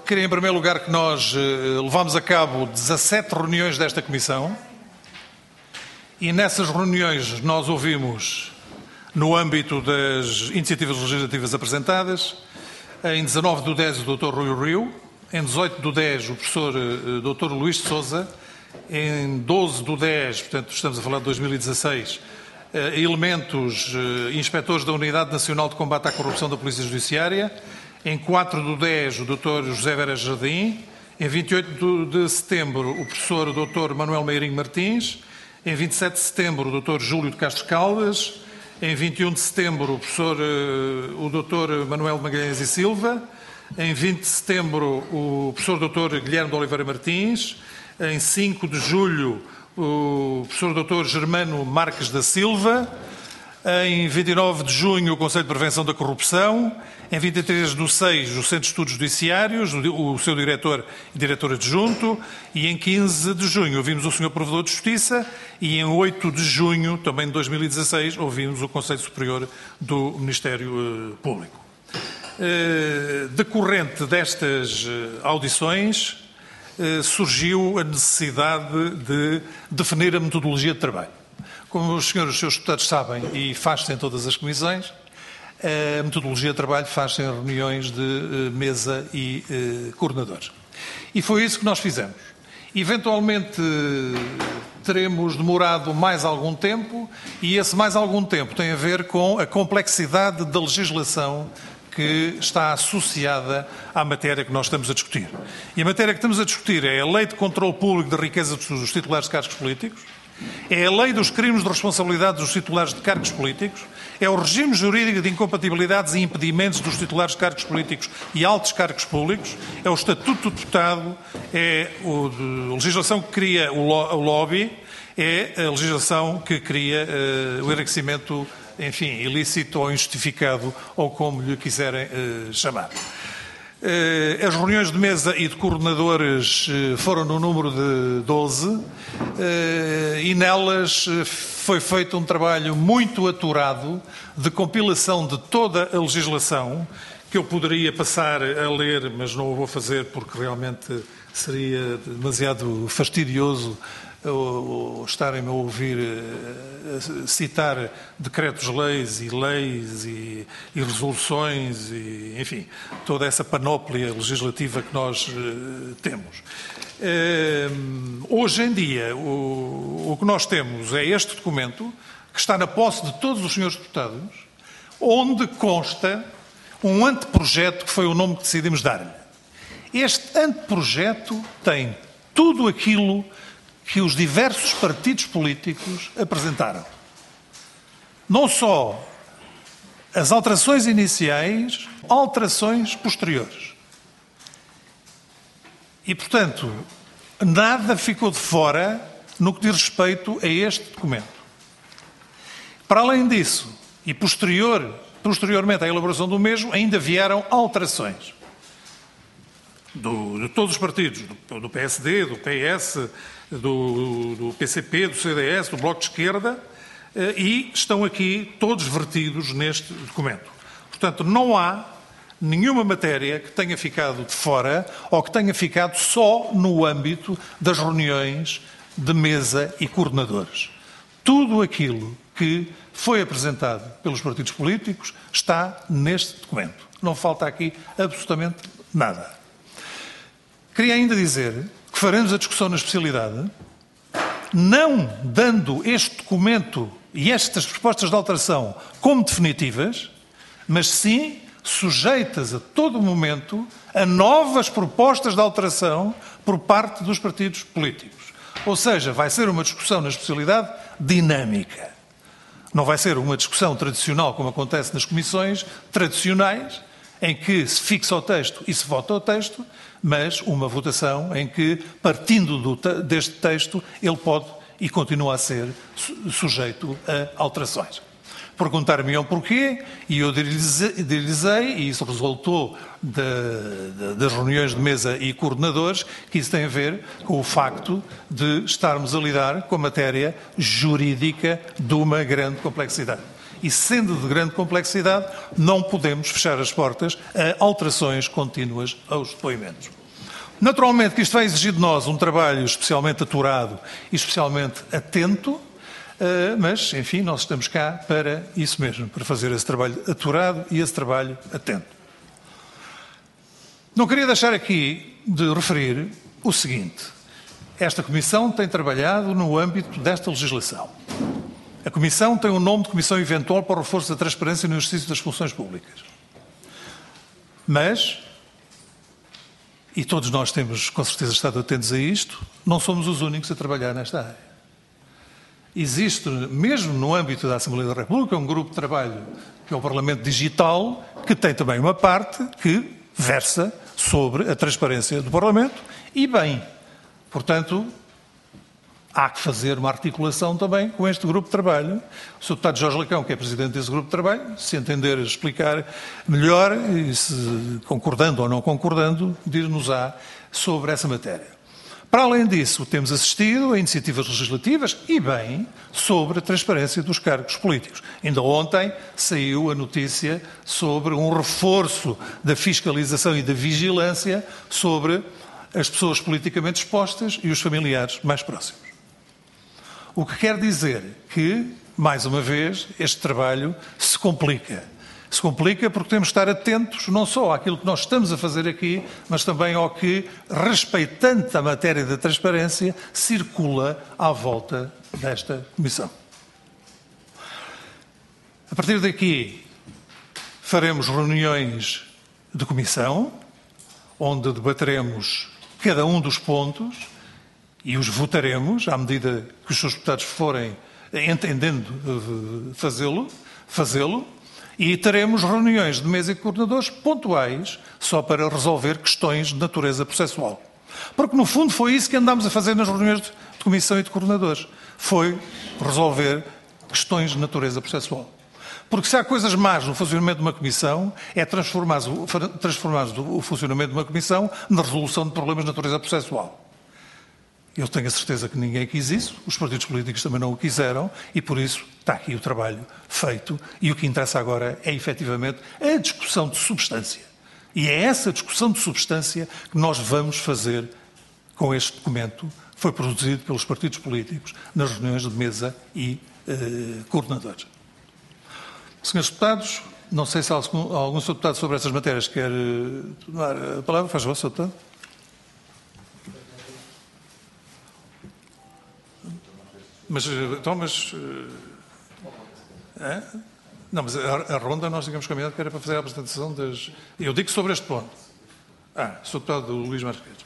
Queria, em primeiro lugar, que nós levámos a cabo 17 reuniões desta Comissão e nessas reuniões nós ouvimos, no âmbito das iniciativas legislativas apresentadas, em 19/10 o Dr. Rui Rio, em 18/10 o professor Dr. Luís de Sousa, em 12/10, portanto estamos a falar de 2016, elementos inspectores da Unidade Nacional de Combate à Corrupção da Polícia Judiciária, em 4/10 o Dr. José Vera Jardim, em 28 de setembro o professor Dr. Manuel Meirinho Martins, em 27 de setembro o Dr. Júlio de Castro Caldas, em 21 de setembro o Dr. Manuel Magalhães e Silva, em 20 de setembro o professor Dr. Guilherme de Oliveira Martins, em 5 de julho o professor Dr. Germano Marques da Silva, em 29 de junho o Conselho de Prevenção da Corrupção, em 23/6 o Centro de Estudos Judiciários, o seu diretor e diretor adjunto, e em 15 de junho ouvimos o Sr. Provedor de Justiça e em 8 de junho, também de 2016, ouvimos o Conselho Superior do Ministério Público. Decorrente destas audições, surgiu a necessidade de definir a metodologia de trabalho. Como os seus deputados sabem, e faz-se em todas as comissões, a metodologia de trabalho faz-se em reuniões de mesa e coordenadores. E foi isso que nós fizemos. Eventualmente teremos demorado mais algum tempo e esse mais algum tempo tem a ver com a complexidade da legislação que está associada à matéria que nós estamos a discutir. E a matéria que estamos a discutir é a Lei de Controlo Público da Riqueza dos Titulares de Cargos Políticos, é a Lei dos Crimes de Responsabilidade dos Titulares de Cargos Políticos, é o regime jurídico de incompatibilidades e impedimentos dos titulares de cargos políticos e altos cargos públicos, é o Estatuto do Deputado, é a legislação que cria o lobby, é a legislação que cria o enriquecimento, enfim, ilícito ou injustificado, ou como lhe quiserem chamar. As reuniões de mesa e de coordenadores foram no número de 12 e nelas foi feito um trabalho muito aturado de compilação de toda a legislação que eu poderia passar a ler, mas não o vou fazer porque realmente seria demasiado fastidioso estarem-me a ouvir citar decretos-leis e resoluções e, enfim, toda essa panóplia legislativa que nós temos. Hoje em dia, o que nós temos é este documento, que está na posse de todos os senhores deputados, onde consta um anteprojeto, que foi o nome que decidimos dar-lhe. Este anteprojeto tem tudo aquilo que os diversos partidos políticos apresentaram. Não só as alterações iniciais, alterações posteriores. E, portanto, nada ficou de fora no que diz respeito a este documento. Para além disso, e posteriormente à elaboração do mesmo, ainda vieram alterações de todos os partidos, do PSD, do PS, do PCP, do CDS, do Bloco de Esquerda, e estão aqui todos vertidos neste documento. Portanto, não há nenhuma matéria que tenha ficado de fora ou que tenha ficado só no âmbito das reuniões de mesa e coordenadores. Tudo aquilo que foi apresentado pelos partidos políticos está neste documento. Não falta aqui absolutamente nada. Queria ainda dizer que faremos a discussão na especialidade, não dando este documento e estas propostas de alteração como definitivas, mas sim sujeitas a todo momento a novas propostas de alteração por parte dos partidos políticos. Ou seja, vai ser uma discussão na especialidade dinâmica. Não vai ser uma discussão tradicional, como acontece nas comissões tradicionais, em que se fixa o texto e se vota o texto, mas uma votação em que, partindo deste texto, ele pode e continua a ser sujeito a alterações. Perguntar-me-ão porquê, e eu dir-lhes-ei, e isso resultou das reuniões de mesa e coordenadores, que isso tem a ver com o facto de estarmos a lidar com a matéria jurídica de uma grande complexidade. e sendo de grande complexidade, não podemos fechar as portas a alterações contínuas aos depoimentos. Naturalmente que isto vai exigir de nós um trabalho especialmente aturado e especialmente atento, mas, enfim, nós estamos cá para isso mesmo, para fazer esse trabalho aturado e esse trabalho atento. Não queria deixar aqui de referir o seguinte. Esta Comissão tem trabalhado no âmbito desta legislação. A Comissão tem o nome de Comissão Eventual para o Reforço da Transparência no Exercício das Funções Públicas. Mas, e todos nós temos com certeza estado atentos a isto, não somos os únicos a trabalhar nesta área. Existe, mesmo no âmbito da Assembleia da República, um grupo de trabalho, que é o Parlamento Digital, que tem também uma parte que versa sobre a transparência do Parlamento e bem. Portanto, há que fazer uma articulação também com este grupo de trabalho. O Sr. Deputado Jorge Lacão, que é Presidente desse grupo de trabalho, se entender explicar melhor, e se concordando ou não concordando, dir-nos-á sobre essa matéria. Para além disso, temos assistido a iniciativas legislativas e bem sobre a transparência dos cargos políticos. Ainda ontem saiu a notícia sobre um reforço da fiscalização e da vigilância sobre as pessoas politicamente expostas e os familiares mais próximos. O que quer dizer que, mais uma vez, este trabalho se complica. Se complica porque temos de estar atentos não só àquilo que nós estamos a fazer aqui, mas também ao que, respeitando a matéria da transparência, circula à volta desta Comissão. A partir daqui, faremos reuniões de comissão, onde debateremos cada um dos pontos e os votaremos, à medida que os seus deputados forem entendendo fazê-lo, e teremos reuniões de mesa e de coordenadores pontuais só para resolver questões de natureza processual. Porque, no fundo, foi isso que andámos a fazer nas reuniões de comissão e de coordenadores. Foi resolver questões de natureza processual. Porque se há coisas más no funcionamento de uma comissão, é transformar o funcionamento de uma comissão na resolução de problemas de natureza processual. Eu tenho a certeza que ninguém quis isso, os partidos políticos também não o quiseram e, por isso, está aqui o trabalho feito e o que interessa agora é, efetivamente, a discussão de substância. E é essa discussão de substância que nós vamos fazer com este documento que foi produzido pelos partidos políticos nas reuniões de mesa e coordenadores. Senhores deputados, não sei se há algum senhor deputado sobre essas matérias quer tomar a palavra. Faz favor, senhor deputado. Não, mas a ronda nós tínhamos combinado que era para fazer a apresentação das... Eu digo sobre este ponto. Sou deputado Luís Marques.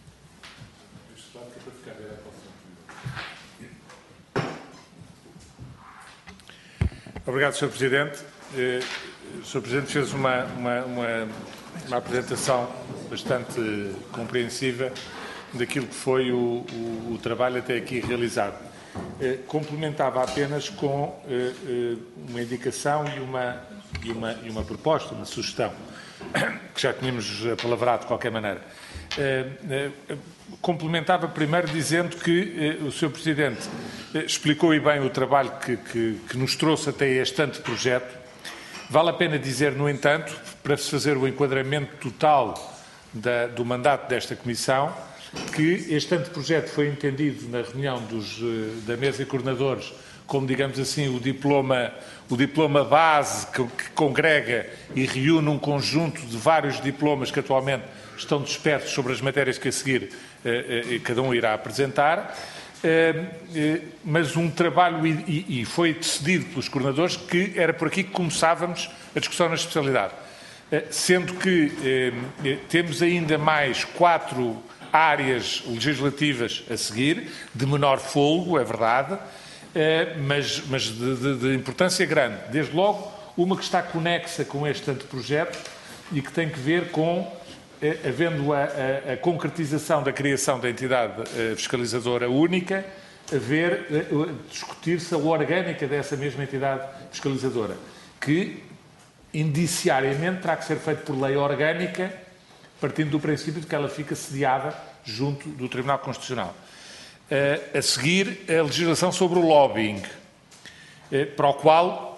Obrigado, Sr. Presidente. O Sr. Presidente fez uma apresentação bastante compreensiva daquilo que foi o trabalho até aqui realizado. Complementava apenas com uma indicação e uma proposta, uma sugestão, que já tínhamos apalavrado de qualquer maneira. Complementava primeiro dizendo que o Sr. Presidente explicou e bem o trabalho que nos trouxe até este anteprojeto. Vale a pena dizer, no entanto, para se fazer o enquadramento total do mandato desta Comissão, que este anteprojeto foi entendido na reunião da mesa de coordenadores como, digamos assim, o diploma base que congrega e reúne um conjunto de vários diplomas que atualmente estão dispersos sobre as matérias que a seguir cada um irá apresentar, mas um trabalho, e foi decidido pelos coordenadores que era por aqui que começávamos a discussão na especialidade, sendo que temos ainda mais 4 áreas legislativas a seguir, de menor fôlego, é verdade, mas de importância grande. Desde logo, uma que está conexa com este anteprojeto e que tem que ver com, havendo a concretização da criação da entidade fiscalizadora única, discutir-se a orgânica dessa mesma entidade fiscalizadora, que indiciariamente terá que ser feito por lei orgânica, partindo do princípio de que ela fica sediada junto do Tribunal Constitucional. A seguir, a legislação sobre o lobbying, para o qual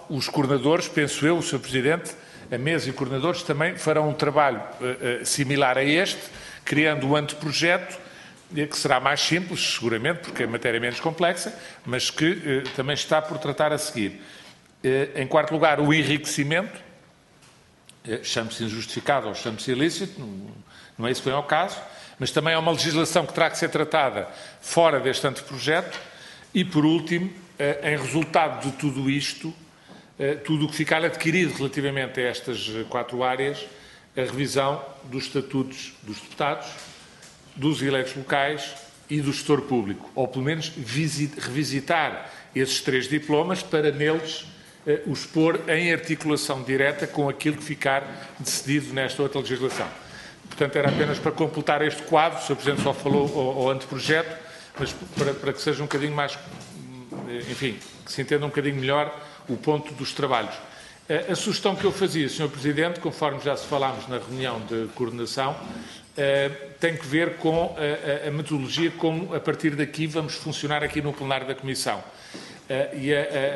os coordenadores, penso eu, o Sr. Presidente, a mesa e coordenadores também farão um trabalho similar a este, criando um anteprojeto, que será mais simples, seguramente, porque a matéria é menos complexa, mas que também está por tratar a seguir. Em quarto lugar, o enriquecimento, chame-se injustificado ou chame-se ilícito, não é isso que vem ao caso, mas também há uma legislação que terá que ser tratada fora deste anteprojeto e, por último, em resultado de tudo isto, tudo o que ficar adquirido relativamente a estas 4 áreas, a revisão dos estatutos dos deputados, dos eleitos locais e do gestor público, ou pelo menos revisitar esses 3 diplomas para neles os pôr em articulação direta com aquilo que ficar decidido nesta outra legislação. Portanto, era apenas para completar este quadro, o Sr. Presidente só falou ao anteprojeto, mas para que seja um bocadinho mais, enfim, que se entenda um bocadinho melhor o ponto dos trabalhos. A sugestão que eu fazia, Sr. Presidente, conforme já se falámos na reunião de coordenação, tem que ver com a metodologia, como a partir daqui vamos funcionar aqui no plenário da Comissão. E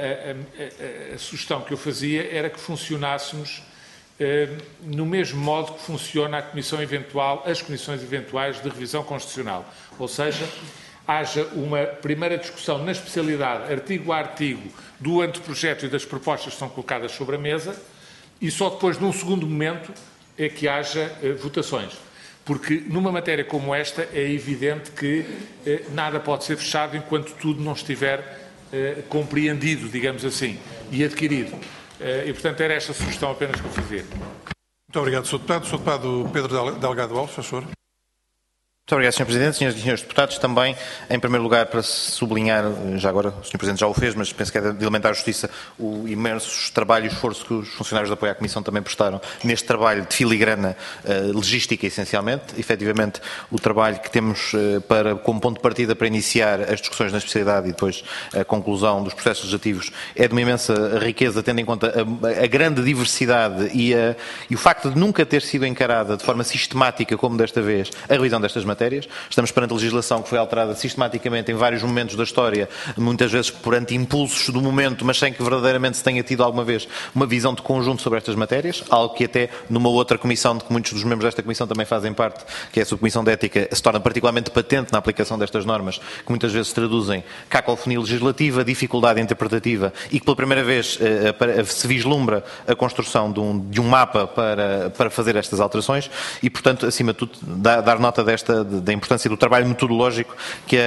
a sugestão que eu fazia era que funcionássemos no mesmo modo que funciona a comissão eventual, as comissões eventuais de revisão constitucional. Ou seja, haja uma primeira discussão na especialidade, artigo a artigo, do anteprojeto e das propostas que são colocadas sobre a mesa, e só depois, num segundo momento, é que haja votações. Porque numa matéria como esta é evidente que nada pode ser fechado enquanto tudo não estiver compreendido, digamos assim, e adquirido. E, portanto, era esta a sugestão apenas que eu fazia. Muito obrigado, Sr. Deputado. Sr. Deputado Pedro Delgado Alves, faz favor. Muito obrigado, Sr. Presidente. Senhoras e senhores deputados, também, em primeiro lugar, para sublinhar, já agora o Sr. Presidente já o fez, mas penso que é de elementar a justiça, o imenso trabalho e esforço que os funcionários de apoio à Comissão também prestaram neste trabalho de filigrana legística, essencialmente. Efetivamente, o trabalho que temos como ponto de partida para iniciar as discussões na especialidade e depois a conclusão dos processos legislativos é de uma imensa riqueza, tendo em conta a grande diversidade e o facto de nunca ter sido encarada de forma sistemática, como desta vez, a revisão destas matérias. Estamos perante a legislação que foi alterada sistematicamente em vários momentos da história, muitas vezes perante impulsos do momento, mas sem que verdadeiramente se tenha tido alguma vez uma visão de conjunto sobre estas matérias, algo que até numa outra comissão, de que muitos dos membros desta comissão também fazem parte, que é a Subcomissão de Ética, se torna particularmente patente na aplicação destas normas, que muitas vezes se traduzem cacofonia legislativa, dificuldade interpretativa e que pela primeira vez se vislumbra a construção de um mapa para fazer estas alterações e, portanto, acima de tudo, dar nota da importância do trabalho metodológico que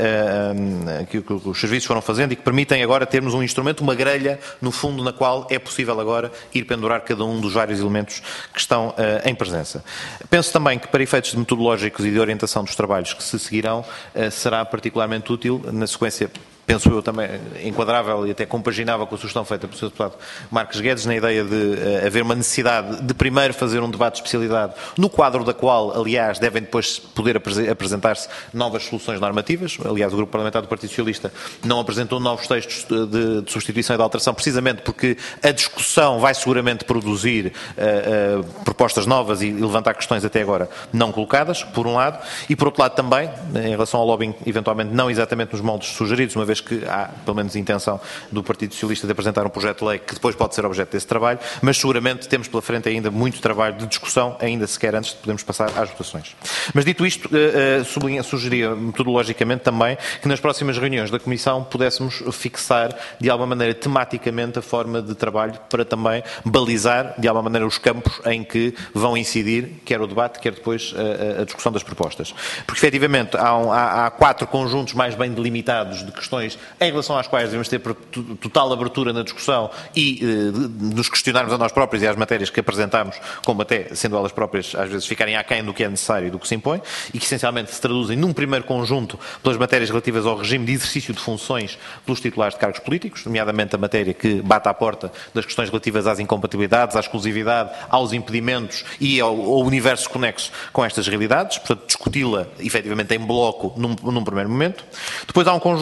os serviços foram fazendo e que permitem agora termos um instrumento, uma grelha, no fundo, na qual é possível agora ir pendurar cada um dos vários elementos que estão em presença. Penso também que, para efeitos metodológicos e de orientação dos trabalhos que se seguirão, será particularmente útil, na sequência, penso eu também enquadrável e até compaginável com a sugestão feita pelo Sr. Deputado Marques Guedes, na ideia de haver uma necessidade de primeiro fazer um debate de especialidade, no quadro da qual, aliás, devem depois poder apresentar-se novas soluções normativas. Aliás, o Grupo Parlamentar do Partido Socialista não apresentou novos textos de substituição e de alteração, precisamente porque a discussão vai seguramente produzir propostas novas e levantar questões até agora não colocadas, por um lado, e por outro lado também, em relação ao lobbying, eventualmente não exatamente nos moldes sugeridos, uma vez que há, pelo menos, intenção do Partido Socialista de apresentar um projeto de lei que depois pode ser objeto desse trabalho, mas seguramente temos pela frente ainda muito trabalho de discussão, ainda sequer antes de podermos passar às votações. Mas dito isto, sugeria metodologicamente também que nas próximas reuniões da Comissão pudéssemos fixar de alguma maneira tematicamente a forma de trabalho para também balizar de alguma maneira os campos em que vão incidir quer o debate, quer depois a discussão das propostas. Porque efetivamente há 4 conjuntos mais bem delimitados de questões em relação às quais devemos ter total abertura na discussão e nos questionarmos a nós próprios e às matérias que apresentámos, como até, sendo elas próprias, às vezes ficarem aquém do que é necessário e do que se impõe, e que essencialmente se traduzem num primeiro conjunto pelas matérias relativas ao regime de exercício de funções pelos titulares de cargos políticos, nomeadamente a matéria que bate à porta das questões relativas às incompatibilidades, à exclusividade, aos impedimentos e ao universo conexo com estas realidades, portanto, discuti-la efetivamente em bloco num primeiro momento. Depois há um conjunto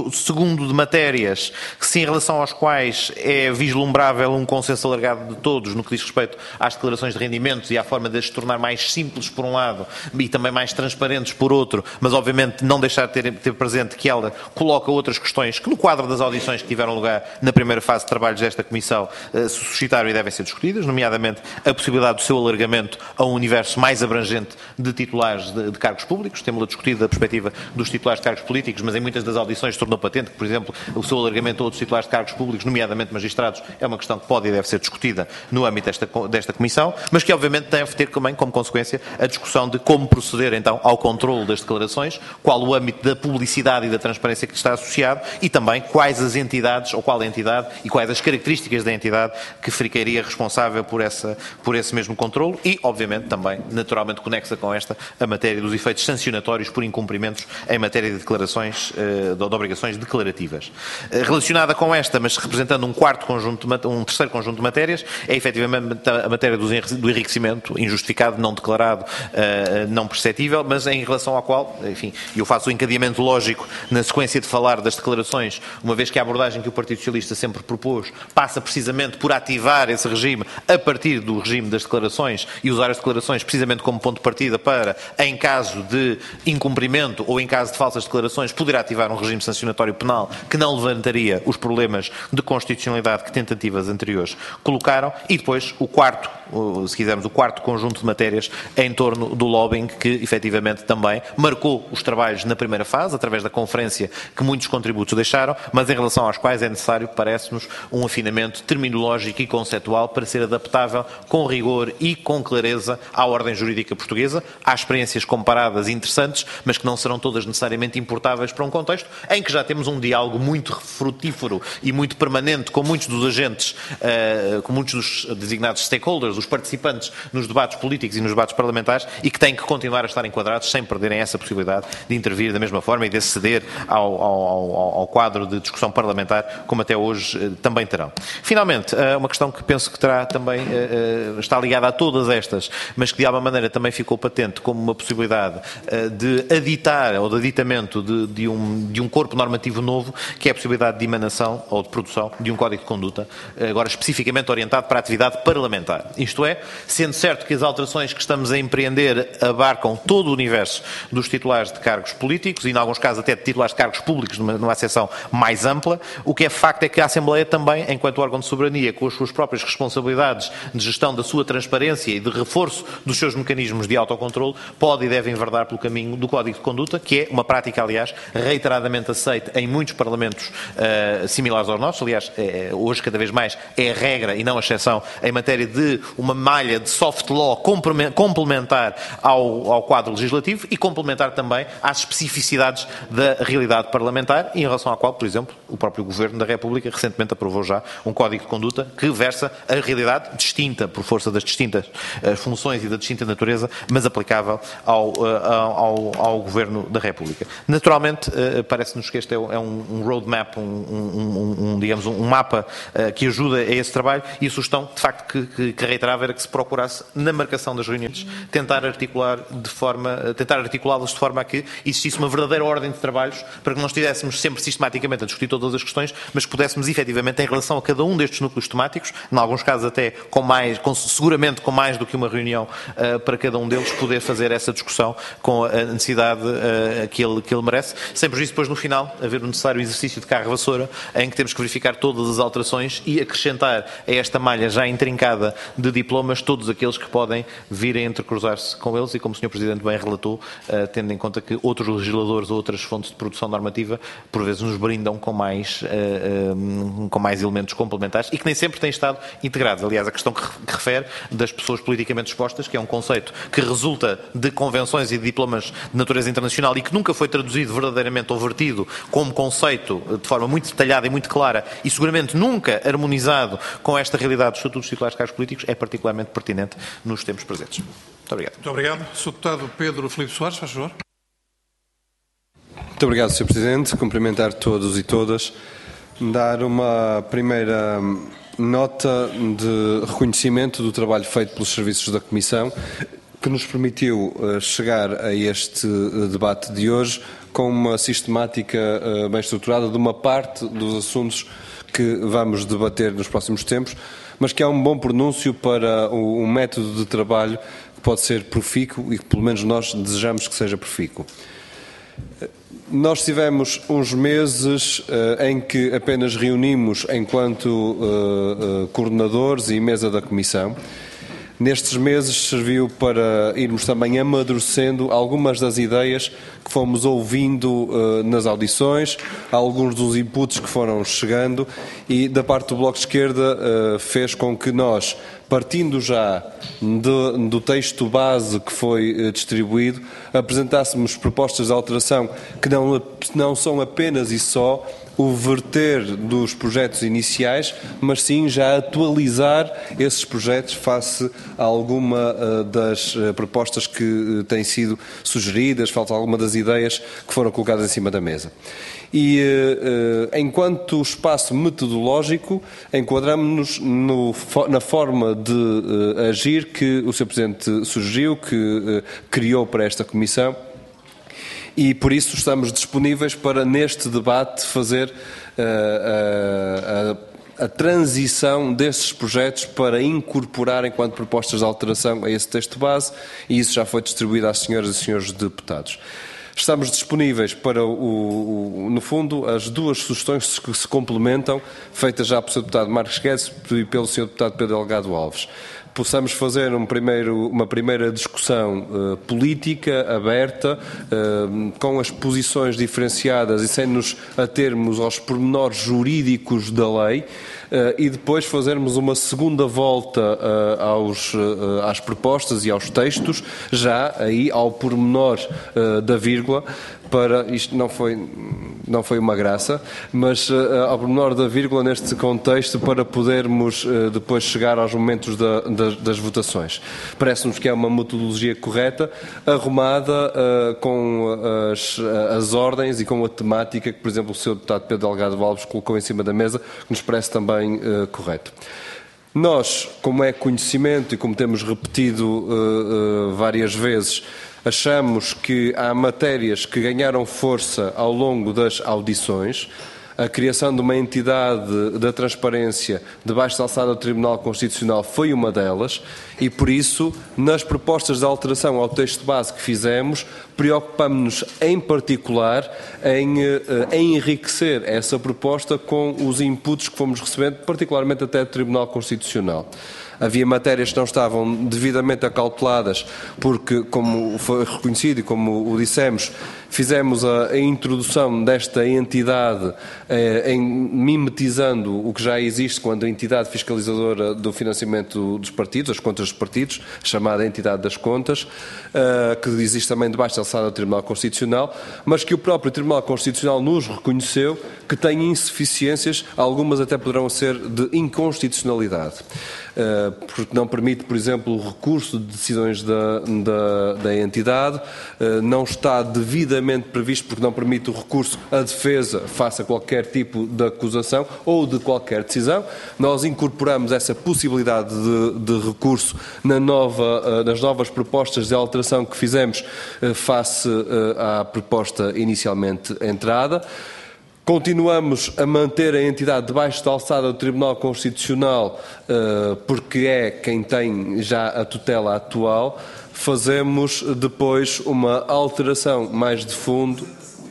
segundo de matérias que, se em relação aos quais é vislumbrável um consenso alargado de todos no que diz respeito às declarações de rendimentos e à forma de as tornar mais simples por um lado e também mais transparentes por outro, mas obviamente não deixar de ter presente que ela coloca outras questões que no quadro das audições que tiveram lugar na primeira fase de trabalhos desta Comissão se suscitaram e devem ser discutidas, nomeadamente a possibilidade do seu alargamento a um universo mais abrangente de titulares de cargos públicos. Temos-la discutido da perspectiva dos titulares de cargos políticos, mas em muitas das audições tornou patente que, por exemplo, o seu alargamento a outros titulares de cargos públicos, nomeadamente magistrados, é uma questão que pode e deve ser discutida no âmbito desta Comissão, mas que obviamente deve ter também como consequência a discussão de como proceder então ao controle das declarações, qual o âmbito da publicidade e da transparência que está associado e também quais as entidades ou qual a entidade e quais as características da entidade que ficaria responsável por esse mesmo controle e, obviamente, também, naturalmente conexa com esta, a matéria dos efeitos sancionatórios por incumprimentos em matéria de declarações, de obrigações declarativas. Relacionada com esta, mas representando um terceiro conjunto de matérias, é efetivamente a matéria do enriquecimento injustificado, não declarado, não perceptível, mas em relação à qual, enfim, eu faço o encadeamento lógico na sequência de falar das declarações, uma vez que a abordagem que o Partido Socialista sempre propôs passa precisamente por ativar esse regime a partir do regime das declarações e usar as declarações precisamente como ponto de partida para, em caso de incumprimento ou em caso de falsas declarações, poder ativar um regime sancionatório penal que não levantaria os problemas de constitucionalidade que tentativas anteriores colocaram e depois o quarto conjunto de matérias em torno do lobbying que efetivamente também marcou os trabalhos na primeira fase, através da conferência que muitos contributos deixaram, mas em relação aos quais é necessário, parece-nos, um afinamento terminológico e conceptual para ser adaptável com rigor e com clareza à ordem jurídica portuguesa. Há experiências comparadas interessantes, mas que não serão todas necessariamente importáveis para um contexto em que já temos um diálogo muito frutífero e muito permanente com muitos dos agentes, com muitos dos designados stakeholders, os participantes nos debates políticos e nos debates parlamentares e que têm que continuar a estar enquadrados sem perderem essa possibilidade de intervir da mesma forma e de aceder ao quadro de discussão parlamentar como até hoje também terão. Finalmente, uma questão que penso que terá também, está ligada a todas estas, mas que de alguma maneira também ficou patente como uma possibilidade de aditar ou de aditamento de um corpo normativo novo, que é a possibilidade de emanação ou de produção de um código de conduta, agora especificamente orientado para a atividade parlamentar. Isto é, sendo certo que as alterações que estamos a empreender abarcam todo o universo dos titulares de cargos políticos e, em alguns casos, até de titulares de cargos públicos numa acessão mais ampla, o que é facto é que a Assembleia também, enquanto órgão de soberania, com as suas próprias responsabilidades de gestão da sua transparência e de reforço dos seus mecanismos de autocontrole, pode e deve enverdar pelo caminho do Código de Conduta, que é uma prática, aliás, reiteradamente aceita em muitos parlamentos similares aos nossos. Aliás, hoje cada vez mais é a regra e não a exceção em matéria de uma malha de soft law complementar ao quadro legislativo e complementar também às especificidades da realidade parlamentar, em relação à qual, por exemplo, o próprio Governo da República recentemente aprovou já um Código de Conduta que versa a realidade distinta, por força das distintas funções e da distinta natureza, mas aplicável ao Governo da República. Naturalmente, parece-nos que este é um roadmap, digamos, um mapa que ajuda a esse trabalho e a sugestão, de facto, que reiterava era que se procurasse, na marcação das reuniões, tentar articulá-las de forma a que existisse uma verdadeira ordem de trabalhos para que não estivéssemos sempre sistematicamente a discutir todas as questões, mas que pudéssemos efetivamente, em relação a cada um destes núcleos temáticos, em alguns casos até seguramente com mais do que uma reunião para cada um deles, poder fazer essa discussão com a necessidade que ele merece, sem prejuízo depois no final haver o necessário exercício de carro-vassoura em que temos que verificar todas as alterações e acrescentar a esta malha já intrincada de diplomas todos aqueles que podem vir a intercruzar-se com eles e, como o Sr. Presidente bem relatou, tendo em conta que outros legisladores ou outras fontes de produção normativa por vezes nos brindam com mais elementos complementares e que nem sempre têm estado integrados. Aliás, a questão que refere das pessoas politicamente expostas, que é um conceito que resulta de convenções e de diplomas de natureza internacional e que nunca foi traduzido verdadeiramente ou vertido como conceito de forma muito detalhada e muito clara e seguramente nunca harmonizado com esta realidade dos estatutos titulares de cargos políticos, é particularmente pertinente nos tempos presentes. Muito obrigado. Muito obrigado. Sr. Deputado Pedro Filipe Soares, faz favor. Muito obrigado, Sr. Presidente. Cumprimentar todos e todas. Dar uma primeira nota de reconhecimento do trabalho feito pelos serviços da Comissão, que nos permitiu chegar a este debate de hoje com uma sistemática bem estruturada de uma parte dos assuntos que vamos debater nos próximos tempos, mas que é um bom pronúncio para um método de trabalho que pode ser profícuo e que pelo menos nós desejamos que seja profícuo. Nós tivemos uns meses em que apenas reunimos enquanto coordenadores e mesa da Comissão. Nestes meses serviu para irmos também amadurecendo algumas das ideias que fomos ouvindo nas audições, alguns dos inputs que foram chegando e da parte do Bloco de Esquerda fez com que nós, partindo já do texto base que foi distribuído, apresentássemos propostas de alteração que não são apenas e só o verter dos projetos iniciais, mas sim já atualizar esses projetos face a alguma das propostas que têm sido sugeridas, falta alguma das ideias que foram colocadas em cima da mesa. E, enquanto espaço metodológico, enquadramos-nos na forma de agir que o Sr. Presidente sugeriu, que criou para esta Comissão, e por isso estamos disponíveis para, neste debate, fazer a transição desses projetos para incorporar enquanto propostas de alteração a esse texto base, e isso já foi distribuído às senhoras e senhores deputados. Estamos disponíveis para, no fundo, as duas sugestões que se complementam, feitas já pelo Sr. Deputado Marques Guedes e pelo Sr. Deputado Pedro Delgado Alves. Possamos fazer uma primeira discussão política, aberta, com as posições diferenciadas e sem nos atermos aos pormenores jurídicos da lei, e depois fazermos uma segunda volta às propostas e aos textos, já aí ao pormenor da vírgula, para isto não foi uma graça, mas ao pormenor da vírgula neste contexto para podermos depois chegar aos momentos das votações. Parece-nos que é uma metodologia correta, arrumada com as ordens e com a temática que, por exemplo, o Sr. Deputado Pedro Delgado Alves colocou em cima da mesa, que nos parece também correto. Nós, como é conhecimento e como temos repetido várias vezes, achamos que há matérias que ganharam força ao longo das audições. A criação de uma entidade da transparência debaixo da alçada do Tribunal Constitucional foi uma delas e, por isso, nas propostas de alteração ao texto base que fizemos, preocupamos-nos em particular em enriquecer essa proposta com os inputs que fomos recebendo, particularmente até do Tribunal Constitucional. Havia matérias que não estavam devidamente acauteladas porque, como foi reconhecido e como o dissemos, fizemos a introdução desta entidade mimetizando o que já existe quando a entidade fiscalizadora do financiamento dos partidos, as contas dos partidos, chamada entidade das contas, que existe também debaixo da alçada do Tribunal Constitucional, mas que o próprio Tribunal Constitucional nos reconheceu que tem insuficiências, algumas até poderão ser de inconstitucionalidade. Porque não permite, por exemplo, o recurso de decisões da entidade, não está devidamente previsto porque não permite o recurso à defesa face a qualquer tipo de acusação ou de qualquer decisão. Nós incorporamos essa possibilidade de recurso nas novas propostas de alteração que fizemos face à proposta inicialmente entrada. Continuamos a manter a entidade debaixo da alçada do Tribunal Constitucional, porque é quem tem já a tutela atual. Fazemos depois uma alteração mais de fundo.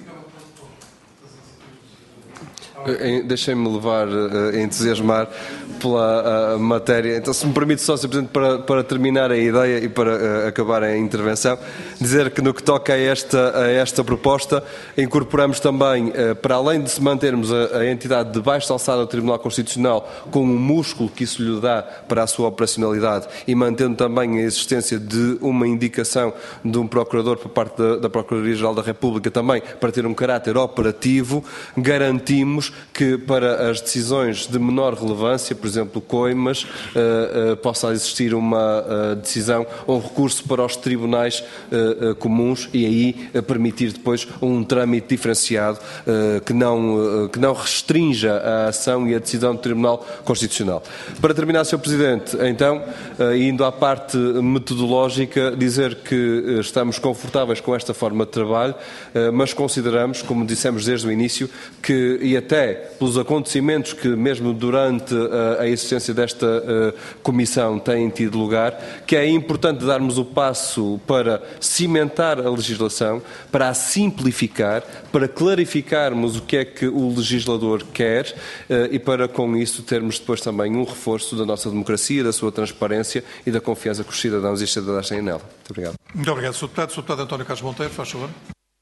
Deixem-me levar, entusiasmar pela matéria. Então, se me permite só, Sr. Presidente, para terminar a ideia e para acabar a intervenção, dizer que no que toca a esta proposta, incorporamos também, para além de se mantermos a entidade debaixo da alçada do Tribunal Constitucional com o músculo que isso lhe dá para a sua operacionalidade e mantendo também a existência de uma indicação de um procurador por parte da Procuradoria-Geral da República também para ter um caráter operativo, garantimos pedimos que para as decisões de menor relevância, por exemplo, coimas, possa existir uma decisão ou recurso para os tribunais comuns e aí permitir depois um trâmite diferenciado que não restrinja a ação e a decisão do Tribunal Constitucional. Para terminar, Sr. Presidente, então, indo à parte metodológica, dizer que estamos confortáveis com esta forma de trabalho, mas consideramos, como dissemos desde o início, que, e até pelos acontecimentos que mesmo durante a existência desta comissão têm tido lugar, que é importante darmos o passo para cimentar a legislação, para a simplificar, para clarificarmos o que é que o legislador quer e para, com isso, termos depois também um reforço da nossa democracia, da sua transparência e da confiança que os cidadãos e as cidadãs têm nela. Muito obrigado. Muito obrigado, Sr. Deputado. Sr. Deputado António Carlos Monteiro, faz favor.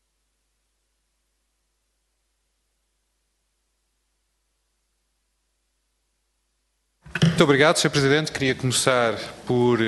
Muito obrigado, Sr. Presidente. Queria começar por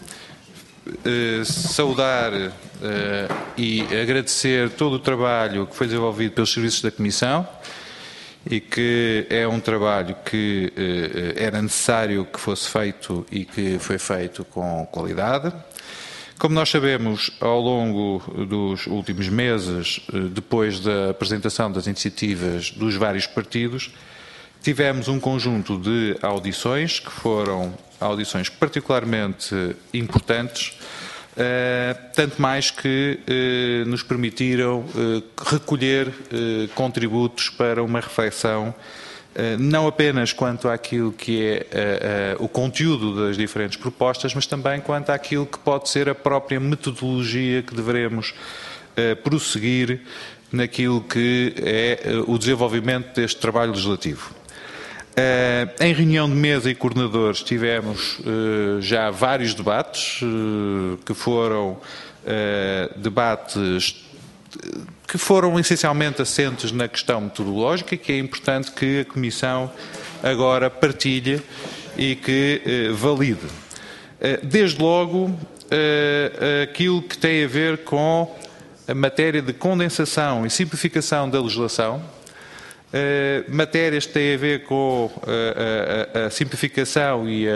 saudar e agradecer todo o trabalho que foi desenvolvido pelos serviços da Comissão e que é um trabalho que era necessário que fosse feito e que foi feito com qualidade. Como nós sabemos, ao longo dos últimos meses, depois da apresentação das iniciativas dos vários partidos, tivemos um conjunto de audições, que foram audições particularmente importantes, tanto mais que nos permitiram recolher contributos para uma reflexão, não apenas quanto àquilo que é o conteúdo das diferentes propostas, mas também quanto àquilo que pode ser a própria metodologia que devemos prosseguir naquilo que é o desenvolvimento deste trabalho legislativo. Em reunião de mesa e coordenadores tivemos já vários debates, que foram debates que foram essencialmente assentes na questão metodológica, que é importante que a Comissão agora partilhe e que valide. Desde logo, aquilo que tem a ver com a matéria de condensação e simplificação da legislação, matérias que têm a ver com a simplificação e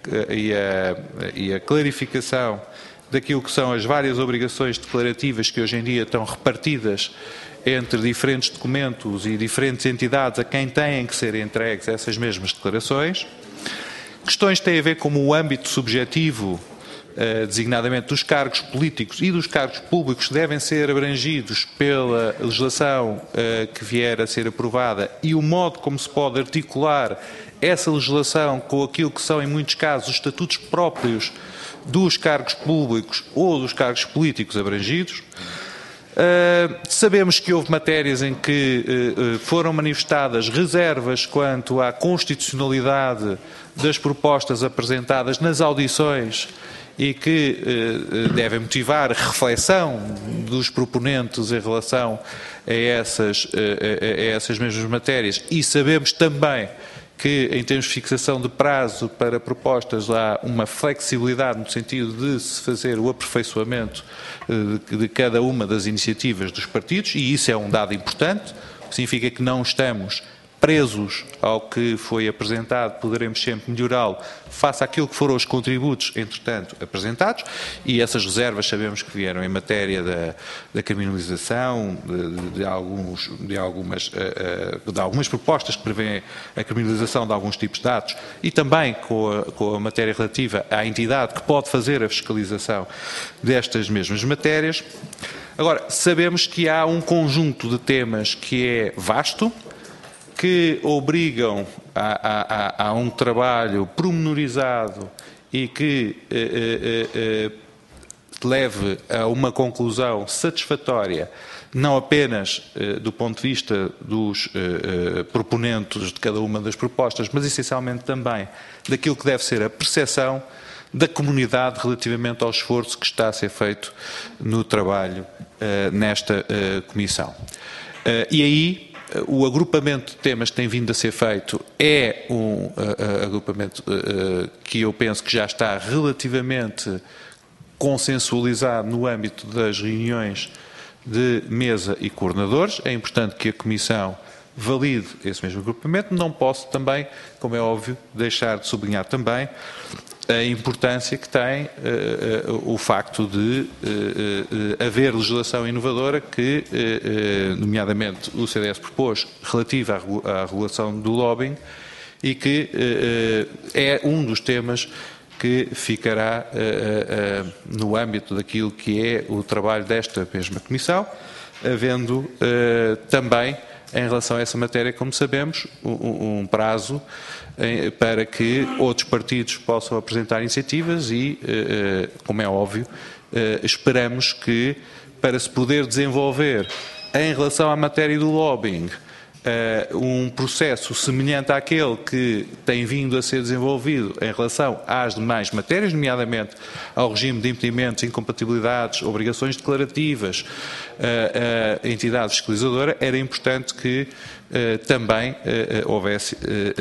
a clarificação daquilo que são as várias obrigações declarativas que hoje em dia estão repartidas entre diferentes documentos e diferentes entidades a quem têm que ser entregues essas mesmas declarações. Questões que têm a ver com o âmbito subjetivo, designadamente dos cargos políticos e dos cargos públicos que devem ser abrangidos pela legislação que vier a ser aprovada e o modo como se pode articular essa legislação com aquilo que são, em muitos casos, os estatutos próprios dos cargos públicos ou dos cargos políticos abrangidos. Sabemos que houve matérias em que foram manifestadas reservas quanto à constitucionalidade das propostas apresentadas nas audições e que devem motivar a reflexão dos proponentes em relação a essas mesmas matérias. E sabemos também que, em termos de fixação de prazo para propostas, há uma flexibilidade no sentido de se fazer o aperfeiçoamento de cada uma das iniciativas dos partidos, e isso é um dado importante, significa que não estamos presos ao que foi apresentado, poderemos sempre melhorá-lo face àquilo que foram os contributos, entretanto, apresentados, e essas reservas sabemos que vieram em matéria da criminalização, de algumas propostas que prevêem a criminalização de alguns tipos de atos, e também com a matéria relativa à entidade que pode fazer a fiscalização destas mesmas matérias. Agora, sabemos que há um conjunto de temas que é vasto, que obrigam a um trabalho pormenorizado e que leve a uma conclusão satisfatória, não apenas do ponto de vista dos proponentes de cada uma das propostas, mas essencialmente também daquilo que deve ser a percepção da comunidade relativamente ao esforço que está a ser feito no trabalho nesta Comissão. E aí, o agrupamento de temas que tem vindo a ser feito é um agrupamento que eu penso que já está relativamente consensualizado no âmbito das reuniões de mesa e coordenadores. É importante que a Comissão valide esse mesmo agrupamento. Não posso também, como é óbvio, deixar de sublinhar também a importância que tem o facto de haver legislação inovadora que, nomeadamente, o CDS propôs relativa à regulação do lobbying e que é um dos temas que ficará no âmbito daquilo que é o trabalho desta mesma Comissão, havendo também, em relação a essa matéria, como sabemos, um prazo para que outros partidos possam apresentar iniciativas e, como é óbvio, esperamos que, para se poder desenvolver em relação à matéria do lobbying, um processo semelhante àquele que tem vindo a ser desenvolvido em relação às demais matérias, nomeadamente ao regime de impedimentos, incompatibilidades, obrigações declarativas, a entidade fiscalizadora, era importante que também houvesse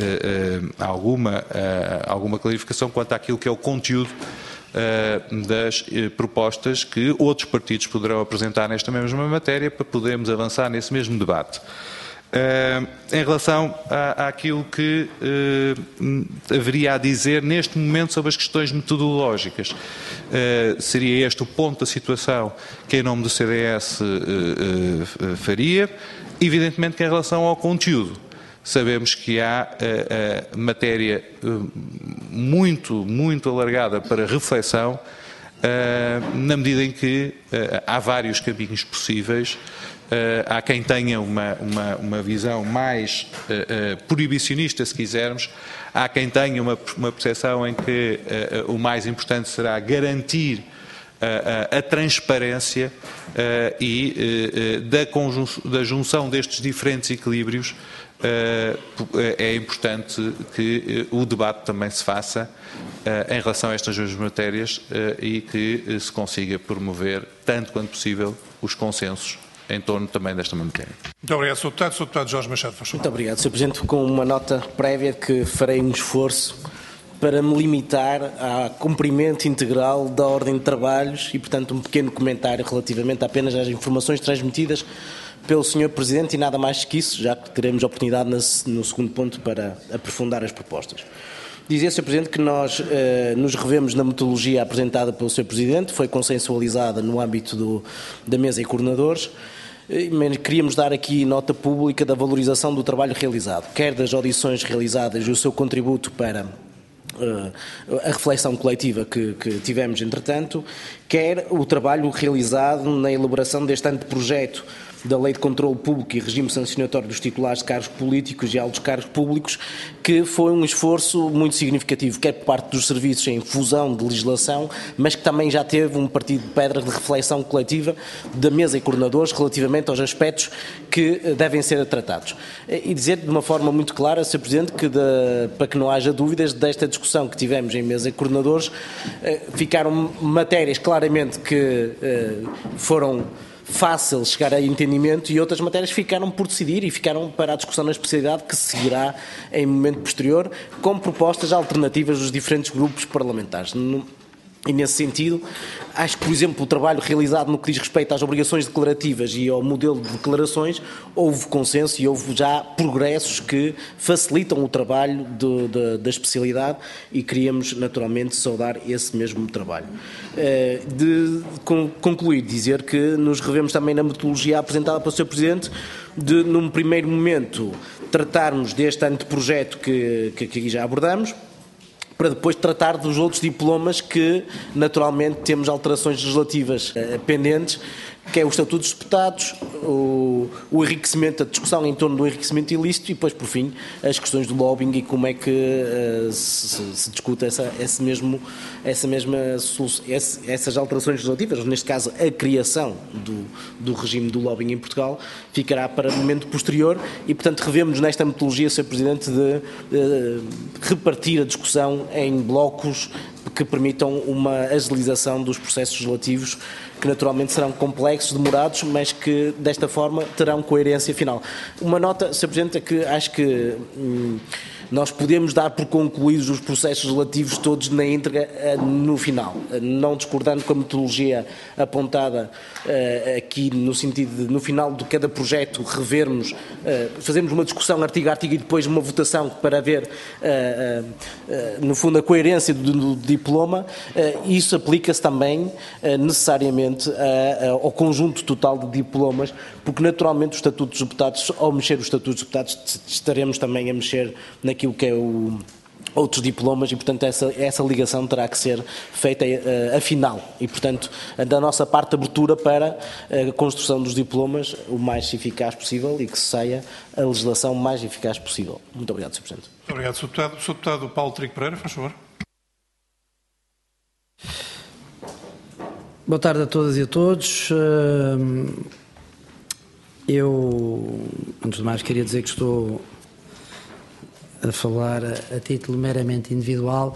alguma clarificação quanto àquilo que é o conteúdo das propostas que outros partidos poderão apresentar nesta mesma matéria para podermos avançar nesse mesmo debate. Em relação àquilo que haveria a dizer neste momento sobre as questões metodológicas, seria este o ponto da situação que em nome do CDS faria. Evidentemente que em relação ao conteúdo, sabemos que há matéria muito alargada para reflexão, na medida em que há vários caminhos possíveis. Há quem tenha uma visão mais proibicionista, se quisermos. Há quem tenha uma percepção em que o mais importante será garantir a transparência e da junção destes diferentes equilíbrios. É importante que o debate também se faça em relação a estas duas matérias e que se consiga promover, tanto quanto possível, os consensos em torno também desta matéria. Muito obrigado, Sr. Deputado. Sr. Deputado Jorge Machado, faz favor. Muito obrigado, Sr. Presidente. Com uma nota prévia que farei um esforço para me limitar ao cumprimento integral da ordem de trabalhos e, portanto, um pequeno comentário relativamente apenas às informações transmitidas pelo Sr. Presidente e nada mais que isso, já que teremos a oportunidade no segundo ponto para aprofundar as propostas. Dizia, Sr. Presidente, que nós nos revemos na metodologia apresentada pelo Sr. Presidente, foi consensualizada no âmbito da mesa e coordenadores. Queríamos dar aqui nota pública da valorização do trabalho realizado, quer das audições realizadas e o seu contributo para a reflexão coletiva que tivemos entretanto, quer o trabalho realizado na elaboração deste anteprojeto da Lei de Controlo Público e Regime Sancionatório dos Titulares de Cargos Políticos e Altos Cargos Públicos, que foi um esforço muito significativo, quer por parte dos serviços em fusão de legislação, mas que também já teve um partido de pedra de reflexão coletiva da mesa e coordenadores relativamente aos aspectos que devem ser tratados. E dizer de uma forma muito clara, Sr. Presidente, que para que não haja dúvidas desta discussão que tivemos em mesa e coordenadores, ficaram matérias claramente que foram fácil chegar a entendimento e outras matérias ficaram por decidir e ficaram para a discussão na especialidade que seguirá em momento posterior com propostas alternativas dos diferentes grupos parlamentares. E nesse sentido, acho que, por exemplo, o trabalho realizado no que diz respeito às obrigações declarativas e ao modelo de declarações, houve consenso e houve já progressos que facilitam o trabalho da especialidade e queríamos naturalmente saudar esse mesmo trabalho. Concluir, dizer que nos revemos também na metodologia apresentada pelo Sr. Presidente, de, num primeiro momento, tratarmos deste anteprojeto que aqui já abordamos, para depois tratar dos outros diplomas que, naturalmente, temos alterações legislativas pendentes, que é o Estatuto dos Deputados, o enriquecimento, a discussão em torno do enriquecimento ilícito e depois, por fim, as questões do lobbying e como é que se discute essas alterações legislativas, neste caso a criação do regime do lobbying em Portugal, ficará para momento posterior e, portanto, revemos nesta metodologia, Sr. Presidente, de repartir a discussão em blocos que permitam uma agilização dos processos legislativos que naturalmente serão complexos, demorados, mas que desta forma terão coerência final. Uma nota, Sr. Presidente, é que acho que nós podemos dar por concluídos os processos relativos todos na íntegra no final, não discordando com a metodologia apontada aqui no sentido de, no final de cada projeto, revermos, fazermos uma discussão artigo a artigo e depois uma votação para ver, no fundo, a coerência do diploma. Isso aplica-se também necessariamente ao conjunto total de diplomas, porque naturalmente os estatutos dos deputados, ao mexer os estatutos dos deputados, estaremos também a mexer naquilo que é outros diplomas e, portanto, essa ligação terá que ser feita afinal e, portanto, da nossa parte, abertura para a construção dos diplomas o mais eficaz possível e que saia a legislação mais eficaz possível. Muito obrigado, Sr. Presidente. Muito obrigado, Sr. Deputado. Sr. Deputado Paulo Trigo Pereira, faz favor. Boa tarde a todas e a todos. Eu, antes de mais, queria dizer que estou a falar a título meramente individual,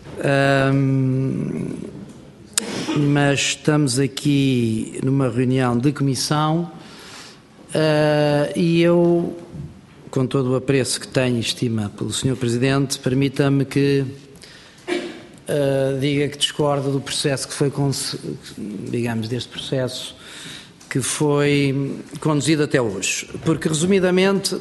mas estamos aqui numa reunião de comissão e eu, com todo o apreço que tenho e estima pelo Sr. Presidente, permita-me que diga que discordo do processo que foi, digamos, deste processo que foi conduzido até hoje. Porque, resumidamente,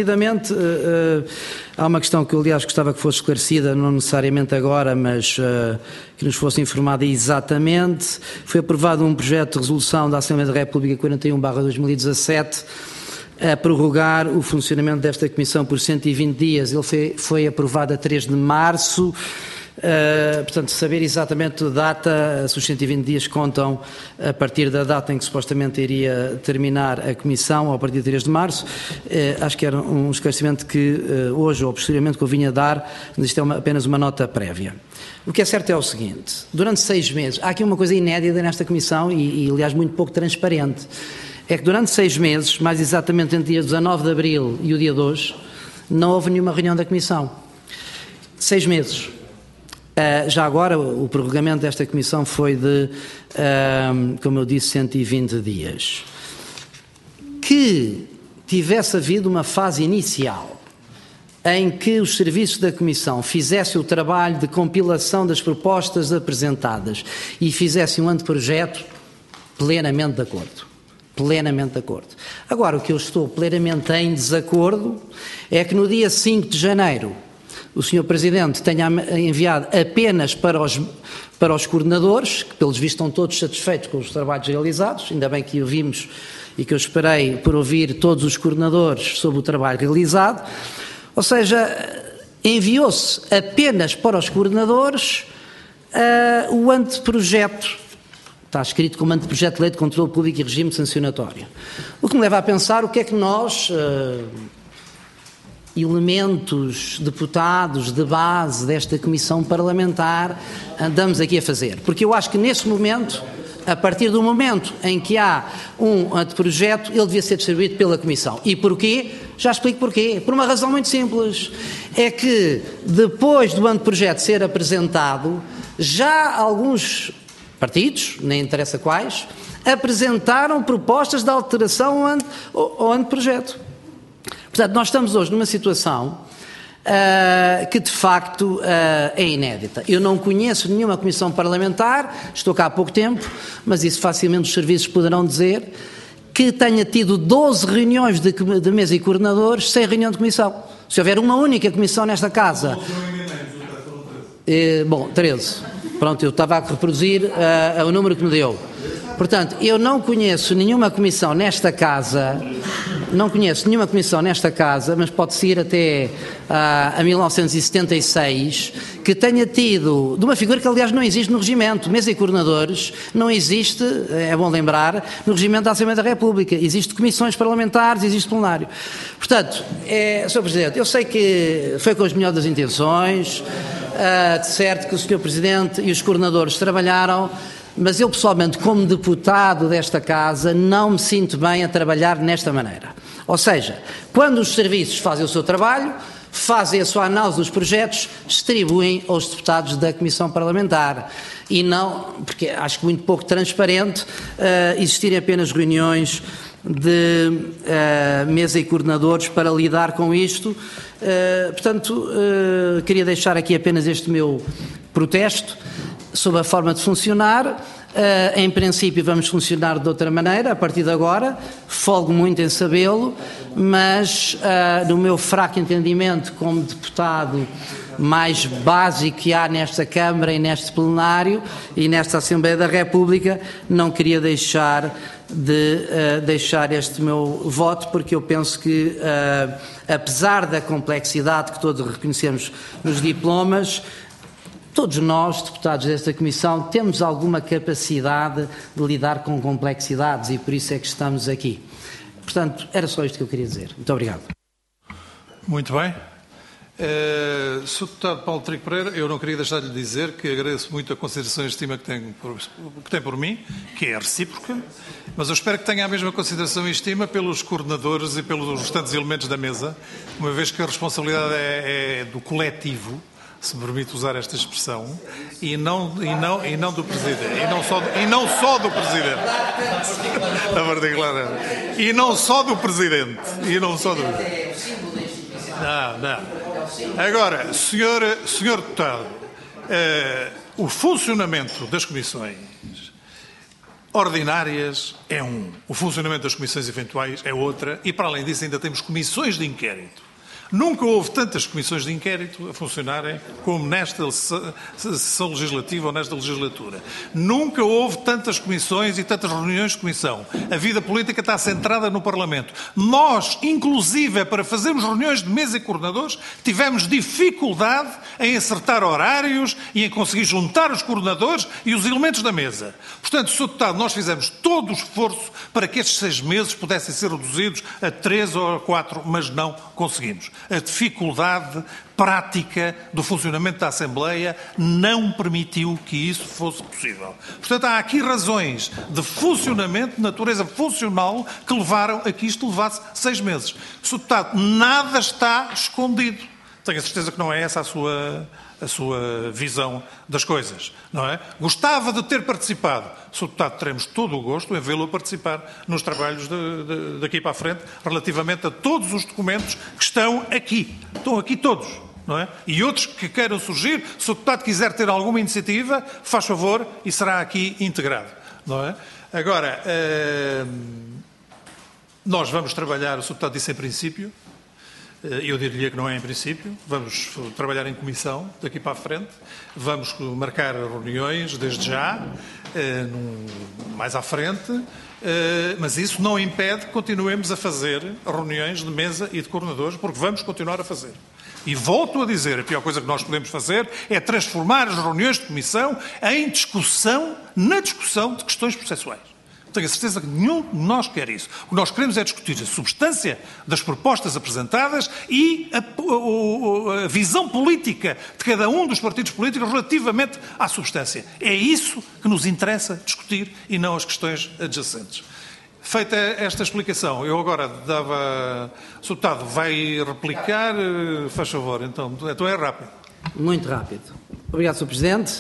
há uma questão que eu, aliás, gostava que fosse esclarecida, não necessariamente agora, mas que nos fosse informada exatamente. Foi aprovado um projeto de resolução da Assembleia da República 41/2017 a prorrogar o funcionamento desta Comissão por 120 dias. Ele foi aprovado a 3 de março. Portanto, saber exatamente a data, se os 120 dias contam a partir da data em que supostamente iria terminar a Comissão, ou a partir de 3 de março, acho que era um esclarecimento que hoje ou posteriormente convinha dar, mas isto é apenas uma nota prévia. O que é certo é o seguinte: durante 6 meses, há aqui uma coisa inédita nesta Comissão e aliás muito pouco transparente, é que durante 6 meses, mais exatamente entre o dia 19 de Abril e o dia de hoje, não houve nenhuma reunião da Comissão. 6 meses. Já agora, o prorrogamento desta Comissão foi de, como eu disse, 120 dias. Que tivesse havido uma fase inicial em que os serviços da Comissão fizessem o trabalho de compilação das propostas apresentadas e fizessem um anteprojeto, plenamente de acordo. Plenamente de acordo. Agora, o que eu estou plenamente em desacordo é que no dia 5 de janeiro o Sr. Presidente tenha enviado apenas para os coordenadores, que pelos vistos estão todos satisfeitos com os trabalhos realizados, ainda bem que ouvimos e que eu esperei por ouvir todos os coordenadores sobre o trabalho realizado, ou seja, enviou-se apenas para os coordenadores o anteprojeto, está escrito como anteprojeto de lei de controle público e regime sancionatório, o que me leva a pensar o que é que nós, elementos, deputados de base desta Comissão Parlamentar, andamos aqui a fazer. Porque eu acho que nesse momento, a partir do momento em que há um anteprojeto, ele devia ser distribuído pela Comissão. E porquê? Já explico porquê. Por uma razão muito simples. É que depois do anteprojeto ser apresentado, já alguns partidos, nem interessa quais, apresentaram propostas de alteração ao anteprojeto. Portanto, nós estamos hoje numa situação que de facto é inédita. Eu não conheço nenhuma comissão parlamentar, estou cá há pouco tempo, mas isso facilmente os serviços poderão dizer, que tenha tido 12 reuniões de mesa e coordenadores sem reunião de comissão. Se houver uma única comissão nesta casa... Bom, 13. Pronto, eu estava a reproduzir o número que me deu. Portanto, eu não conheço nenhuma comissão nesta casa, mas pode-se ir até a 1976, que tenha tido, de uma figura que aliás não existe no regimento, mesa e coordenadores, não existe, é bom lembrar, no regimento da Assembleia da República. Existe comissões parlamentares, existe plenário. Portanto, Sr. Presidente, eu sei que foi com as melhores das intenções, certo que o Sr. Presidente e os coordenadores trabalharam, mas eu pessoalmente, como deputado desta casa, não me sinto bem a trabalhar nesta maneira. Ou seja, quando os serviços fazem o seu trabalho, fazem a sua análise dos projetos, distribuem aos deputados da Comissão Parlamentar. E não, porque acho que muito pouco transparente existirem apenas reuniões de mesa e coordenadores para lidar com isto. Portanto, queria deixar aqui apenas este meu protesto sobre a forma de funcionar. Em princípio vamos funcionar de outra maneira a partir de agora, folgo muito em sabê-lo, mas no meu fraco entendimento como deputado mais básico que há nesta Câmara e neste plenário e nesta Assembleia da República, não queria deixar este meu voto, porque eu penso que, apesar da complexidade que todos reconhecemos nos diplomas, todos nós, deputados desta Comissão, temos alguma capacidade de lidar com complexidades e por isso é que estamos aqui. Portanto, era só isto que eu queria dizer. Muito obrigado. Muito bem. Sr. Deputado Paulo Trigo Pereira, eu não queria deixar de lhe dizer que agradeço muito a consideração e a estima que tem por mim, que é recíproca, mas eu espero que tenha a mesma consideração e estima pelos coordenadores e pelos restantes elementos da mesa, uma vez que a responsabilidade é do coletivo, se me permite usar esta expressão, e não do Presidente, e não só do Presidente. E não só do Presidente. Não. Agora, senhor deputado, o funcionamento das comissões ordinárias é o funcionamento das comissões eventuais é outra, e para além disso ainda temos comissões de inquérito. Nunca houve tantas comissões de inquérito a funcionarem como nesta sessão legislativa ou nesta legislatura. Nunca houve tantas comissões e tantas reuniões de comissão. A vida política está centrada no Parlamento. Nós, inclusive, para fazermos reuniões de mesa e coordenadores, tivemos dificuldade em acertar horários e em conseguir juntar os coordenadores e os elementos da mesa. Portanto, Sr. Deputado, nós fizemos todo o esforço para que estes 6 meses pudessem ser reduzidos a 3 ou a 4, mas não conseguimos. A dificuldade prática do funcionamento da Assembleia não permitiu que isso fosse possível. Portanto, há aqui razões de funcionamento, de natureza funcional, que levaram a que isto levasse 6 meses. Sr. Deputado, nada está escondido. Tenho a certeza que não é essa a sua visão das coisas, não é? Gostava de ter participado. Sr. Deputado, teremos todo o gosto em vê-lo participar nos trabalhos daqui para a frente, relativamente a todos os documentos que estão aqui. Estão aqui todos, não é? E outros que queiram surgir, se o deputado quiser ter alguma iniciativa, faz favor e será aqui integrado, não é? Agora, nós vamos trabalhar, o Sr. Deputado disse em princípio, eu diria que não é em princípio, vamos trabalhar em comissão daqui para a frente, vamos marcar reuniões desde já, mais à frente, mas isso não impede que continuemos a fazer reuniões de mesa e de coordenadores, porque vamos continuar a fazer. E volto a dizer, a pior coisa que nós podemos fazer é transformar as reuniões de comissão em discussão, na discussão de questões processuais. Tenho a certeza que nenhum de nós quer isso. O que nós queremos é discutir a substância das propostas apresentadas e a visão política de cada um dos partidos políticos relativamente à substância. É isso que nos interessa discutir e não as questões adjacentes. Feita esta explicação, eu agora dava... Sr. Deputado, vai replicar? Faz favor, então é rápido. Muito rápido. Obrigado, Sr. Presidente.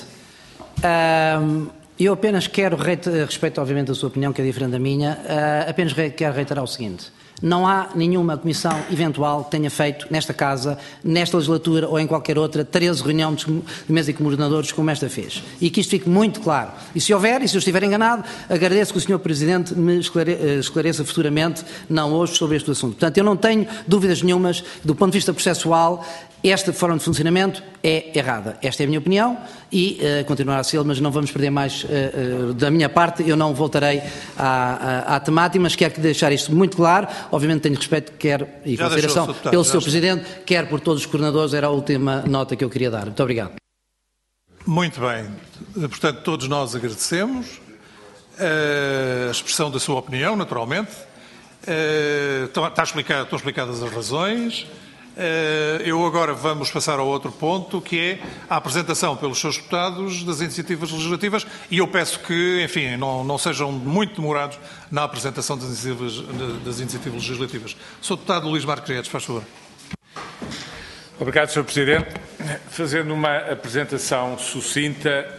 Eu apenas quero, respeito obviamente a sua opinião, que é diferente da minha, apenas quero reiterar o seguinte. Não há nenhuma comissão eventual que tenha feito nesta Casa, nesta legislatura ou em qualquer outra, 13 reuniões de mesa e coordenadores como esta fez. E que isto fique muito claro. E se houver, e se eu estiver enganado, agradeço que o Sr. Presidente me esclareça futuramente, não hoje, sobre este assunto. Portanto, eu não tenho dúvidas nenhumas, do ponto de vista processual, esta forma de funcionamento é errada. Esta é a minha opinião e continuará a ser, mas não vamos perder mais da minha parte, eu não voltarei à temática, mas quero deixar isto muito claro. Obviamente tenho respeito, quer e consideração pelo Sr. Presidente, quer por todos os coordenadores, era a última nota que eu queria dar. Muito obrigado. Muito bem. Portanto, todos nós agradecemos a expressão da sua opinião, naturalmente. Estão explicadas as razões. Eu agora vamos passar ao outro ponto, que é a apresentação pelos seus deputados das iniciativas legislativas, e eu peço que, enfim, não sejam muito demorados na apresentação das iniciativas legislativas. Sr. Deputado Luís Marques Guedes, faz favor. Obrigado, Sr. Presidente. Fazendo uma apresentação sucinta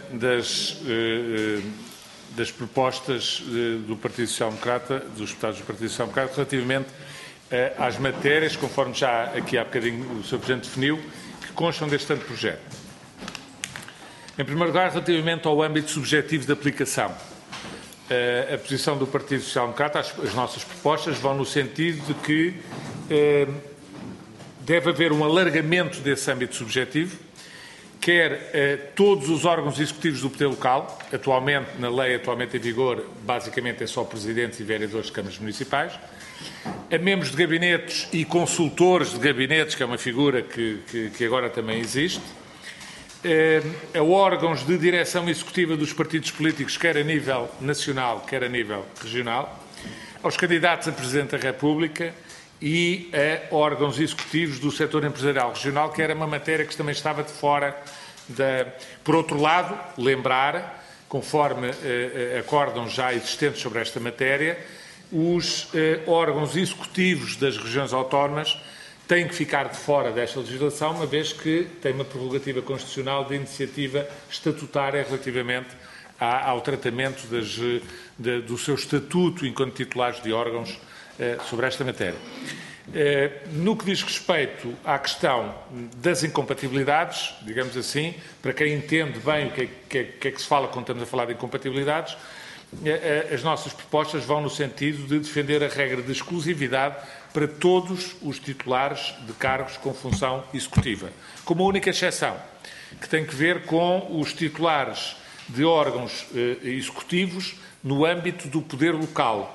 das propostas do Partido Social Democrata, dos deputados do Partido Social Democrata, relativamente às matérias, conforme já aqui há bocadinho o Sr. Presidente definiu, que constam deste anteprojeto. Em primeiro lugar, relativamente ao âmbito subjetivo de aplicação. A posição do Partido Social Democrata, as nossas propostas, vão no sentido de que deve haver um alargamento desse âmbito subjetivo, quer todos os órgãos executivos do poder local, atualmente, na lei atualmente em vigor, basicamente é só presidentes e vereadores de câmaras municipais, a membros de gabinetes e consultores de gabinetes, que é uma figura que agora também existe, a órgãos de direção executiva dos partidos políticos, quer a nível nacional, quer a nível regional, aos candidatos a Presidente da República e a órgãos executivos do setor empresarial regional, que era uma matéria que também estava de fora da... Por outro lado, lembrar, conforme acórdãos já existentes sobre esta matéria, os órgãos executivos das regiões autónomas têm que ficar de fora desta legislação, uma vez que tem uma prerrogativa constitucional de iniciativa estatutária relativamente ao tratamento do seu estatuto enquanto titulares de órgãos sobre esta matéria. No que diz respeito à questão das incompatibilidades, digamos assim, para quem entende bem o que é que se fala quando estamos a falar de incompatibilidades, as nossas propostas vão no sentido de defender a regra de exclusividade para todos os titulares de cargos com função executiva, com uma única exceção, que tem que ver com os titulares de órgãos executivos no âmbito do poder local,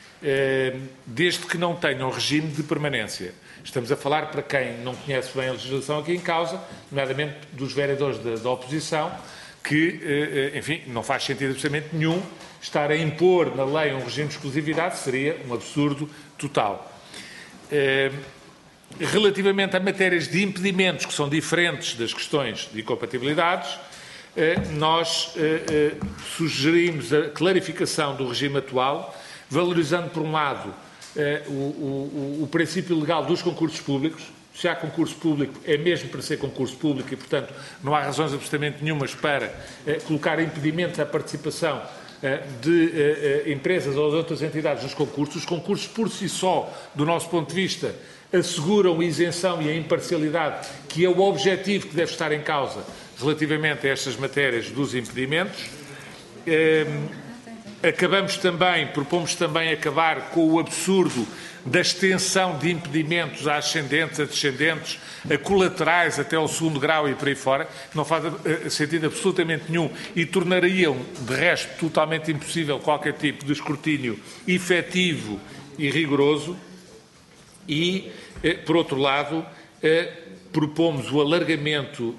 desde que não tenham regime de permanência. Estamos a falar, para quem não conhece bem a legislação aqui em causa, nomeadamente dos vereadores da oposição, que, enfim, não faz sentido absolutamente nenhum estar a impor na lei um regime de exclusividade, seria um absurdo total. Relativamente a matérias de impedimentos, que são diferentes das questões de incompatibilidades, nós sugerimos a clarificação do regime atual, valorizando, por um lado, o princípio legal dos concursos públicos. Se há concurso público, é mesmo para ser concurso público e, portanto, não há razões absolutamente nenhumas para colocar impedimentos à participação de empresas ou de outras entidades nos concursos. Os concursos, por si só, do nosso ponto de vista, asseguram a isenção e a imparcialidade, que é o objetivo que deve estar em causa relativamente a estas matérias dos impedimentos. Propomos também acabar com o absurdo da extensão de impedimentos a ascendentes, a descendentes, a colaterais até ao segundo grau e por aí fora. Não faz sentido absolutamente nenhum e tornariam, de resto, totalmente impossível qualquer tipo de escrutínio efetivo e rigoroso. E, por outro lado, propomos o alargamento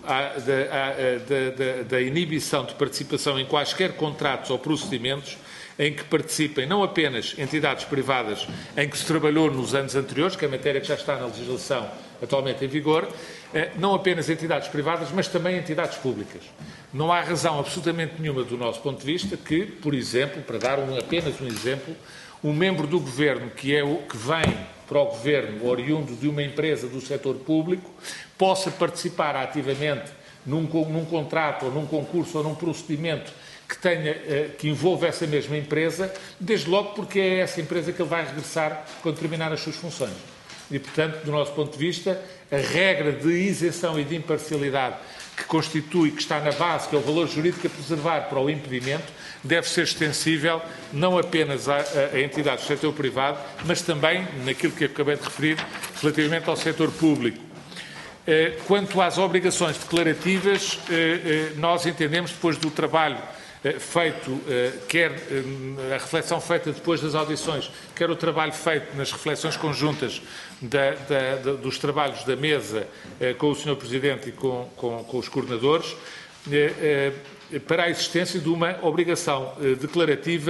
da inibição de participação em quaisquer contratos ou procedimentos em que participem não apenas entidades privadas em que se trabalhou nos anos anteriores, que é a matéria que já está na legislação atualmente em vigor, não apenas entidades privadas, mas também entidades públicas. Não há razão absolutamente nenhuma do nosso ponto de vista que, por exemplo, para dar apenas um exemplo, um membro do Governo que vem para o Governo oriundo de uma empresa do setor público possa participar ativamente num contrato ou num concurso ou num procedimento que envolve essa mesma empresa, desde logo porque é essa empresa que ele vai regressar quando terminar as suas funções. E, portanto, do nosso ponto de vista, a regra de isenção e de imparcialidade que constitui, que está na base, que é o valor jurídico a preservar para o impedimento, deve ser extensível não apenas a entidades do setor privado, mas também naquilo que acabei de referir, relativamente ao setor público. Quanto às obrigações declarativas, nós entendemos, depois do trabalho feito, quer a reflexão feita depois das audições, quer o trabalho feito nas reflexões conjuntas dos trabalhos da mesa com o Sr. Presidente e com os coordenadores, para a existência de uma obrigação declarativa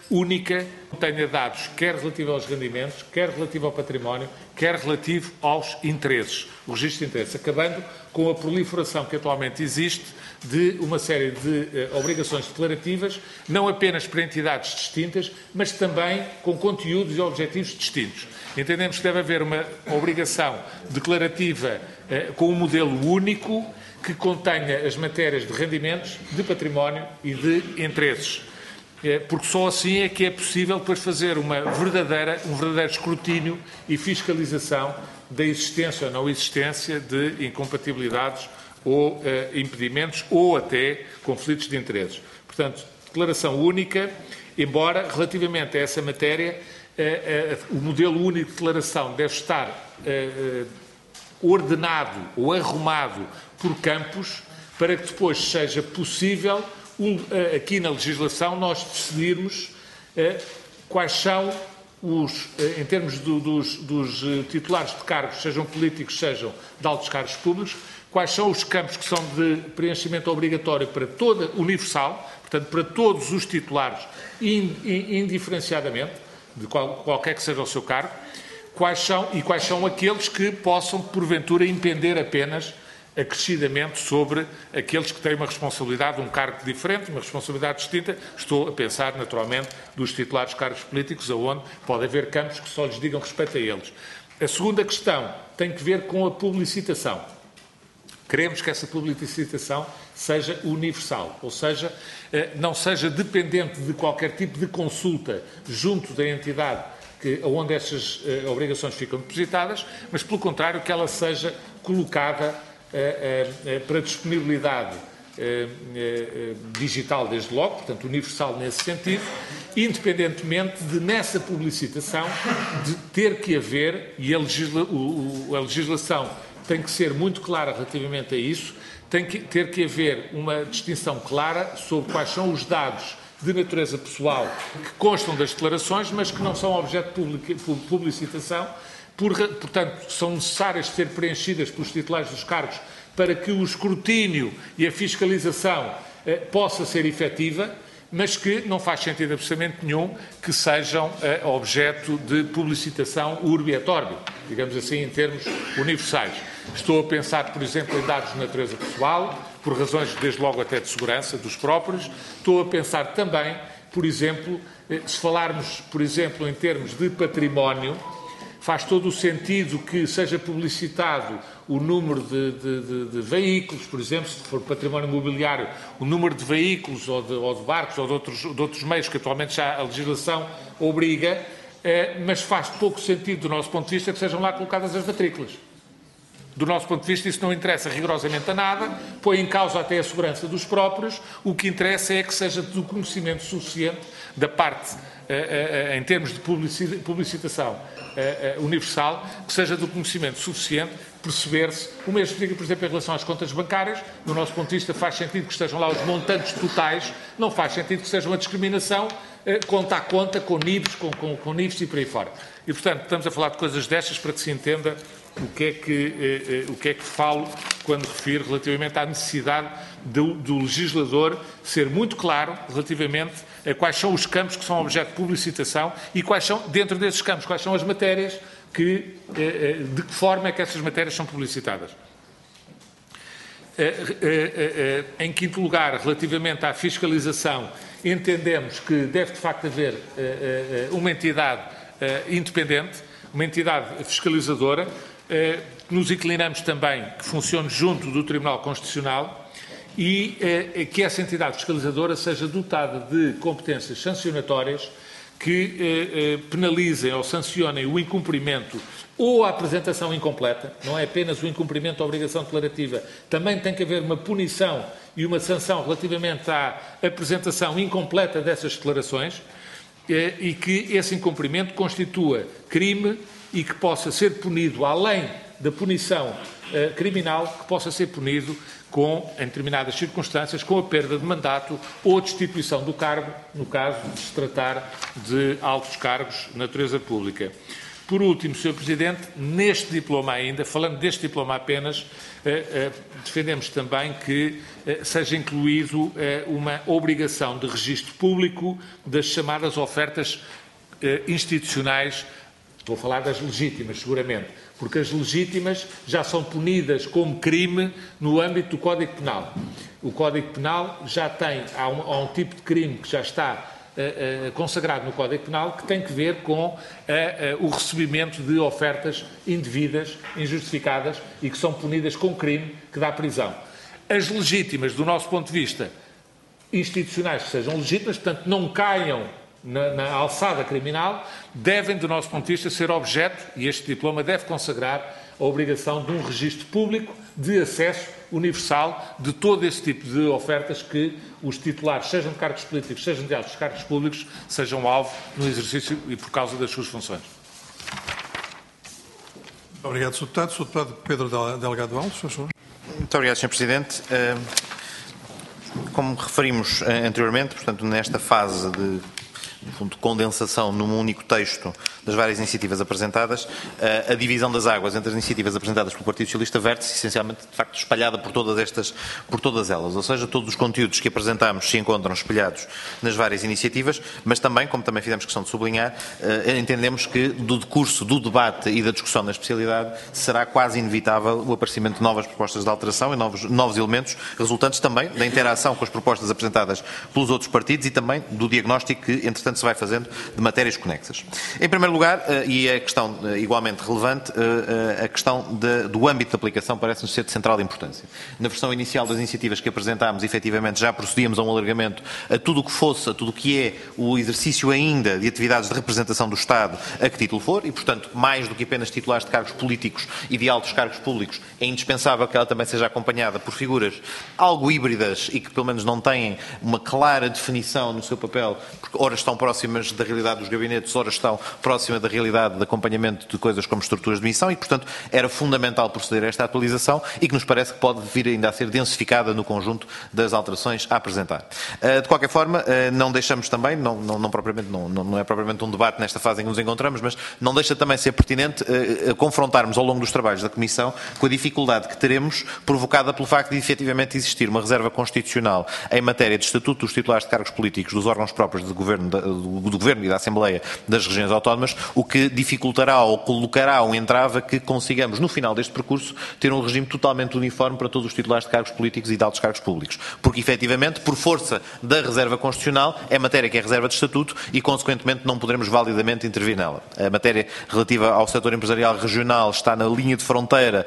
única que tenha dados quer relativo aos rendimentos, quer relativo ao património, quer relativo aos interesses, o registro de interesses, acabando com a proliferação que atualmente existe de uma série de obrigações declarativas, não apenas para entidades distintas, mas também com conteúdos e objetivos distintos. Entendemos que deve haver uma obrigação declarativa com um modelo único que contenha as matérias de rendimentos, de património e de interesses. Porque só assim é que é possível depois fazer um verdadeiro escrutínio e fiscalização da existência ou não existência de incompatibilidades ou impedimentos ou até conflitos de interesses. Portanto, declaração única, embora relativamente a essa matéria o modelo único de declaração deve estar ordenado ou arrumado por campos para que depois seja possível, aqui na legislação, nós decidirmos quais são em termos dos titulares de cargos, sejam políticos, sejam de altos cargos públicos, quais são os campos que são de preenchimento obrigatório para toda, universal, portanto, para todos os titulares, indiferenciadamente, de qualquer que seja o seu cargo, quais são aqueles que possam, porventura, impender apenas acrescidamente sobre aqueles que têm uma responsabilidade, um cargo diferente, uma responsabilidade distinta. Estou a pensar, naturalmente, dos titulares de cargos políticos, aonde pode haver campos que só lhes digam respeito a eles. A segunda questão tem que ver com a publicitação. Queremos que essa publicitação seja universal, ou seja, não seja dependente de qualquer tipo de consulta junto da entidade onde essas obrigações ficam depositadas, mas, pelo contrário, que ela seja colocada para disponibilidade digital desde logo, portanto universal nesse sentido, independentemente de nessa publicitação de ter que haver, e a legislação tem que ser muito clara relativamente a isso, tem que ter que haver uma distinção clara sobre quais são os dados de natureza pessoal que constam das declarações, mas que não são objeto de publicitação. Portanto, são necessárias de ser preenchidas pelos titulares dos cargos para que o escrutínio e a fiscalização possa ser efetiva, mas que não faz sentido absolutamente nenhum que sejam objeto de publicitação urbi et orbi, digamos assim, em termos universais. Estou a pensar, por exemplo, em dados de natureza pessoal, por razões, desde logo, até de segurança dos próprios. Estou a pensar também, por exemplo, se falarmos, por exemplo, em termos de património, faz todo o sentido que seja publicitado o número de veículos, por exemplo, se for património imobiliário, o número de veículos ou de barcos ou de outros meios que atualmente já a legislação obriga, mas faz pouco sentido, do nosso ponto de vista, que sejam lá colocadas as matrículas. Do nosso ponto de vista, isso não interessa rigorosamente a nada, põe em causa até a segurança dos próprios. O que interessa é que seja do conhecimento suficiente da parte, em termos de publicitação universal, que seja do conhecimento suficiente perceber-se. O mesmo diga, por exemplo, em relação às contas bancárias. Do nosso ponto de vista, faz sentido que estejam lá os montantes totais, não faz sentido que seja uma discriminação conta a conta, com níveis, com níveis e por aí fora. E, portanto, estamos a falar de coisas destas para que se entenda o que é que falo quando refiro relativamente à necessidade do legislador ser muito claro relativamente a quais são os campos que são objeto de publicitação e quais são, dentro desses campos, quais são as matérias de que forma é que essas matérias são publicitadas. Em quinto lugar, relativamente à fiscalização, entendemos que deve de facto haver uma entidade independente, uma entidade fiscalizadora. Nos inclinamos também que funcione junto do Tribunal Constitucional e que essa entidade fiscalizadora seja dotada de competências sancionatórias que penalizem ou sancionem o incumprimento ou a apresentação incompleta. Não é apenas o incumprimento da obrigação declarativa, também tem que haver uma punição e uma sanção relativamente à apresentação incompleta dessas declarações e que esse incumprimento constitua crime e que possa ser punido, além da punição criminal, que possa ser punido em determinadas circunstâncias, com a perda de mandato ou destituição do cargo, no caso de se tratar de altos cargos de natureza pública. Por último, Sr. Presidente, neste diploma ainda, falando deste diploma apenas, defendemos também que seja incluído uma obrigação de registro público das chamadas ofertas institucionais. Estou a falar das legítimas, seguramente, porque as legítimas já são punidas como crime no âmbito do Código Penal. O Código Penal já tem, há um tipo de crime que já está consagrado no Código Penal, que tem que ver com o recebimento de ofertas indevidas, injustificadas e que são punidas com crime que dá prisão. As legítimas, do nosso ponto de vista, institucionais que sejam legítimas, portanto não caiam na alçada criminal, devem, do nosso ponto de vista, ser objeto, e este diploma deve consagrar a obrigação de um registro público de acesso universal de todo esse tipo de ofertas que os titulares, sejam de cargos políticos, sejam de altos cargos públicos, sejam alvo no exercício e por causa das suas funções. Obrigado, Sr. Deputado. Sr. Deputado Pedro Delgado Alves, por favor. Muito obrigado, Sr. Presidente. Como referimos anteriormente, portanto, nesta fase de condensação num único texto das várias iniciativas apresentadas, a divisão das águas entre as iniciativas apresentadas pelo Partido Socialista verte-se essencialmente, de facto, espalhada por todas elas, ou seja, todos os conteúdos que apresentámos se encontram espelhados nas várias iniciativas, mas também, como também fizemos questão de sublinhar, entendemos que do decurso do debate e da discussão na especialidade será quase inevitável o aparecimento de novas propostas de alteração e novos elementos resultantes também da interação com as propostas apresentadas pelos outros partidos e também do diagnóstico que, entretanto, se vai fazendo de matérias conexas. Em primeiro lugar, e a questão igualmente relevante, a questão do âmbito de aplicação parece-nos ser de central importância. Na versão inicial das iniciativas que apresentámos, efetivamente, já procedíamos a um alargamento a tudo o que fosse, a tudo o que é o exercício ainda de atividades de representação do Estado, a que título for, e, portanto, mais do que apenas titulares de cargos políticos e de altos cargos públicos, é indispensável que ela também seja acompanhada por figuras algo híbridas e que, pelo menos, não têm uma clara definição no seu papel, porque ora estão próximas da realidade dos gabinetes, ora estão próximas da realidade de acompanhamento de coisas como estruturas de missão e, portanto, era fundamental proceder a esta atualização e que nos parece que pode vir ainda a ser densificada no conjunto das alterações a apresentar. De qualquer forma, não deixamos também, não é propriamente um debate nesta fase em que nos encontramos, mas não deixa também ser pertinente confrontarmos ao longo dos trabalhos da Comissão com a dificuldade que teremos provocada pelo facto de efetivamente existir uma reserva constitucional em matéria de estatuto dos titulares de cargos políticos dos órgãos próprios do Governo e da Assembleia das regiões autónomas, o que dificultará ou colocará um entrave a que consigamos, no final deste percurso, ter um regime totalmente uniforme para todos os titulares de cargos políticos e de altos cargos públicos. Porque, efetivamente, por força da reserva constitucional, é matéria que é reserva de estatuto e, consequentemente, não poderemos validamente intervir nela. A matéria relativa ao setor empresarial regional está na linha de fronteira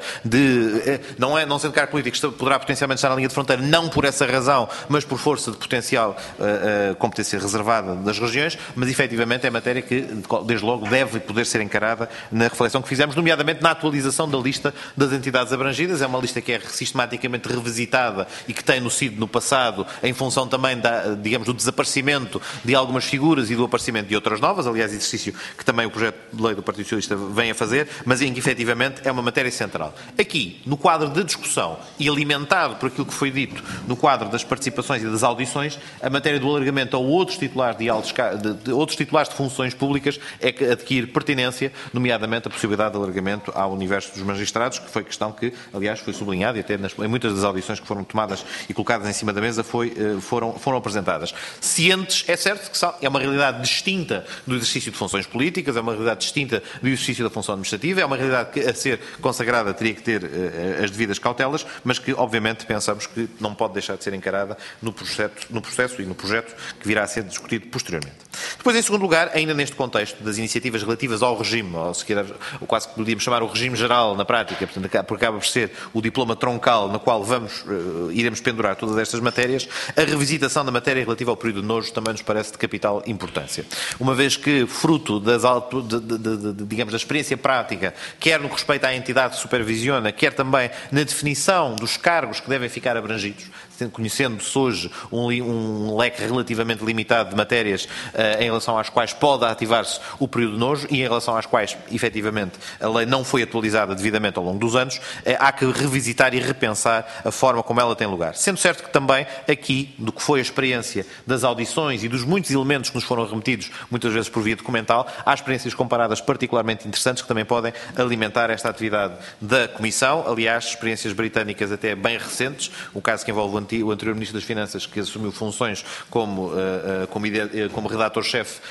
não sendo cargo político, poderá potencialmente estar na linha de fronteira, não por essa razão, mas por força de potencial competência reservada das regiões, mas efetivamente é matéria que, desde logo, deve poder ser encarada na reflexão que fizemos, nomeadamente na atualização da lista das entidades abrangidas. É uma lista que é sistematicamente revisitada e que tem sido no passado, em função também do desaparecimento de algumas figuras e do aparecimento de outras novas, aliás, exercício que também o projeto de lei do Partido Socialista vem a fazer, mas em que efetivamente é uma matéria central. Aqui, no quadro de discussão e alimentado por aquilo que foi dito no quadro das participações e das audições, a matéria do alargamento a outros titulares outros titulares de funções públicas é que adquire pertinência, nomeadamente a possibilidade de alargamento ao universo dos magistrados, que foi questão que, aliás, foi sublinhada e até em muitas das audições que foram tomadas e colocadas em cima da mesa foram apresentadas. Cientes, é certo que é uma realidade distinta do exercício de funções políticas, é uma realidade distinta do exercício da função administrativa, é uma realidade que, a ser consagrada, teria que ter as devidas cautelas, mas que, obviamente, pensamos que não pode deixar de ser encarada no processo e no projeto que virá a ser discutido posteriormente. Depois, em segundo lugar, ainda neste contexto das iniciativas relativas ao regime, ou se quer, ou quase que podíamos chamar o regime geral na prática, portanto, porque acaba por ser o diploma troncal no qual iremos pendurar todas estas matérias, a revisitação da matéria relativa ao período de nojo também nos parece de capital importância. Uma vez que, fruto da experiência prática, quer no que respeita à entidade que supervisiona, quer também na definição dos cargos que devem ficar abrangidos, conhecendo-se hoje um leque relativamente limitado de matérias em relação às quais pode ativar-se o período de nojo e em relação às quais, efetivamente, a lei não foi atualizada devidamente ao longo dos anos, há que revisitar e repensar a forma como ela tem lugar. Sendo certo que também aqui, do que foi a experiência das audições e dos muitos elementos que nos foram remetidos, muitas vezes por via documental, há experiências comparadas particularmente interessantes que também podem alimentar esta atividade da Comissão. Aliás, experiências britânicas até bem recentes, o caso que envolve o anterior Ministro das Finanças, que assumiu funções como redator-chefe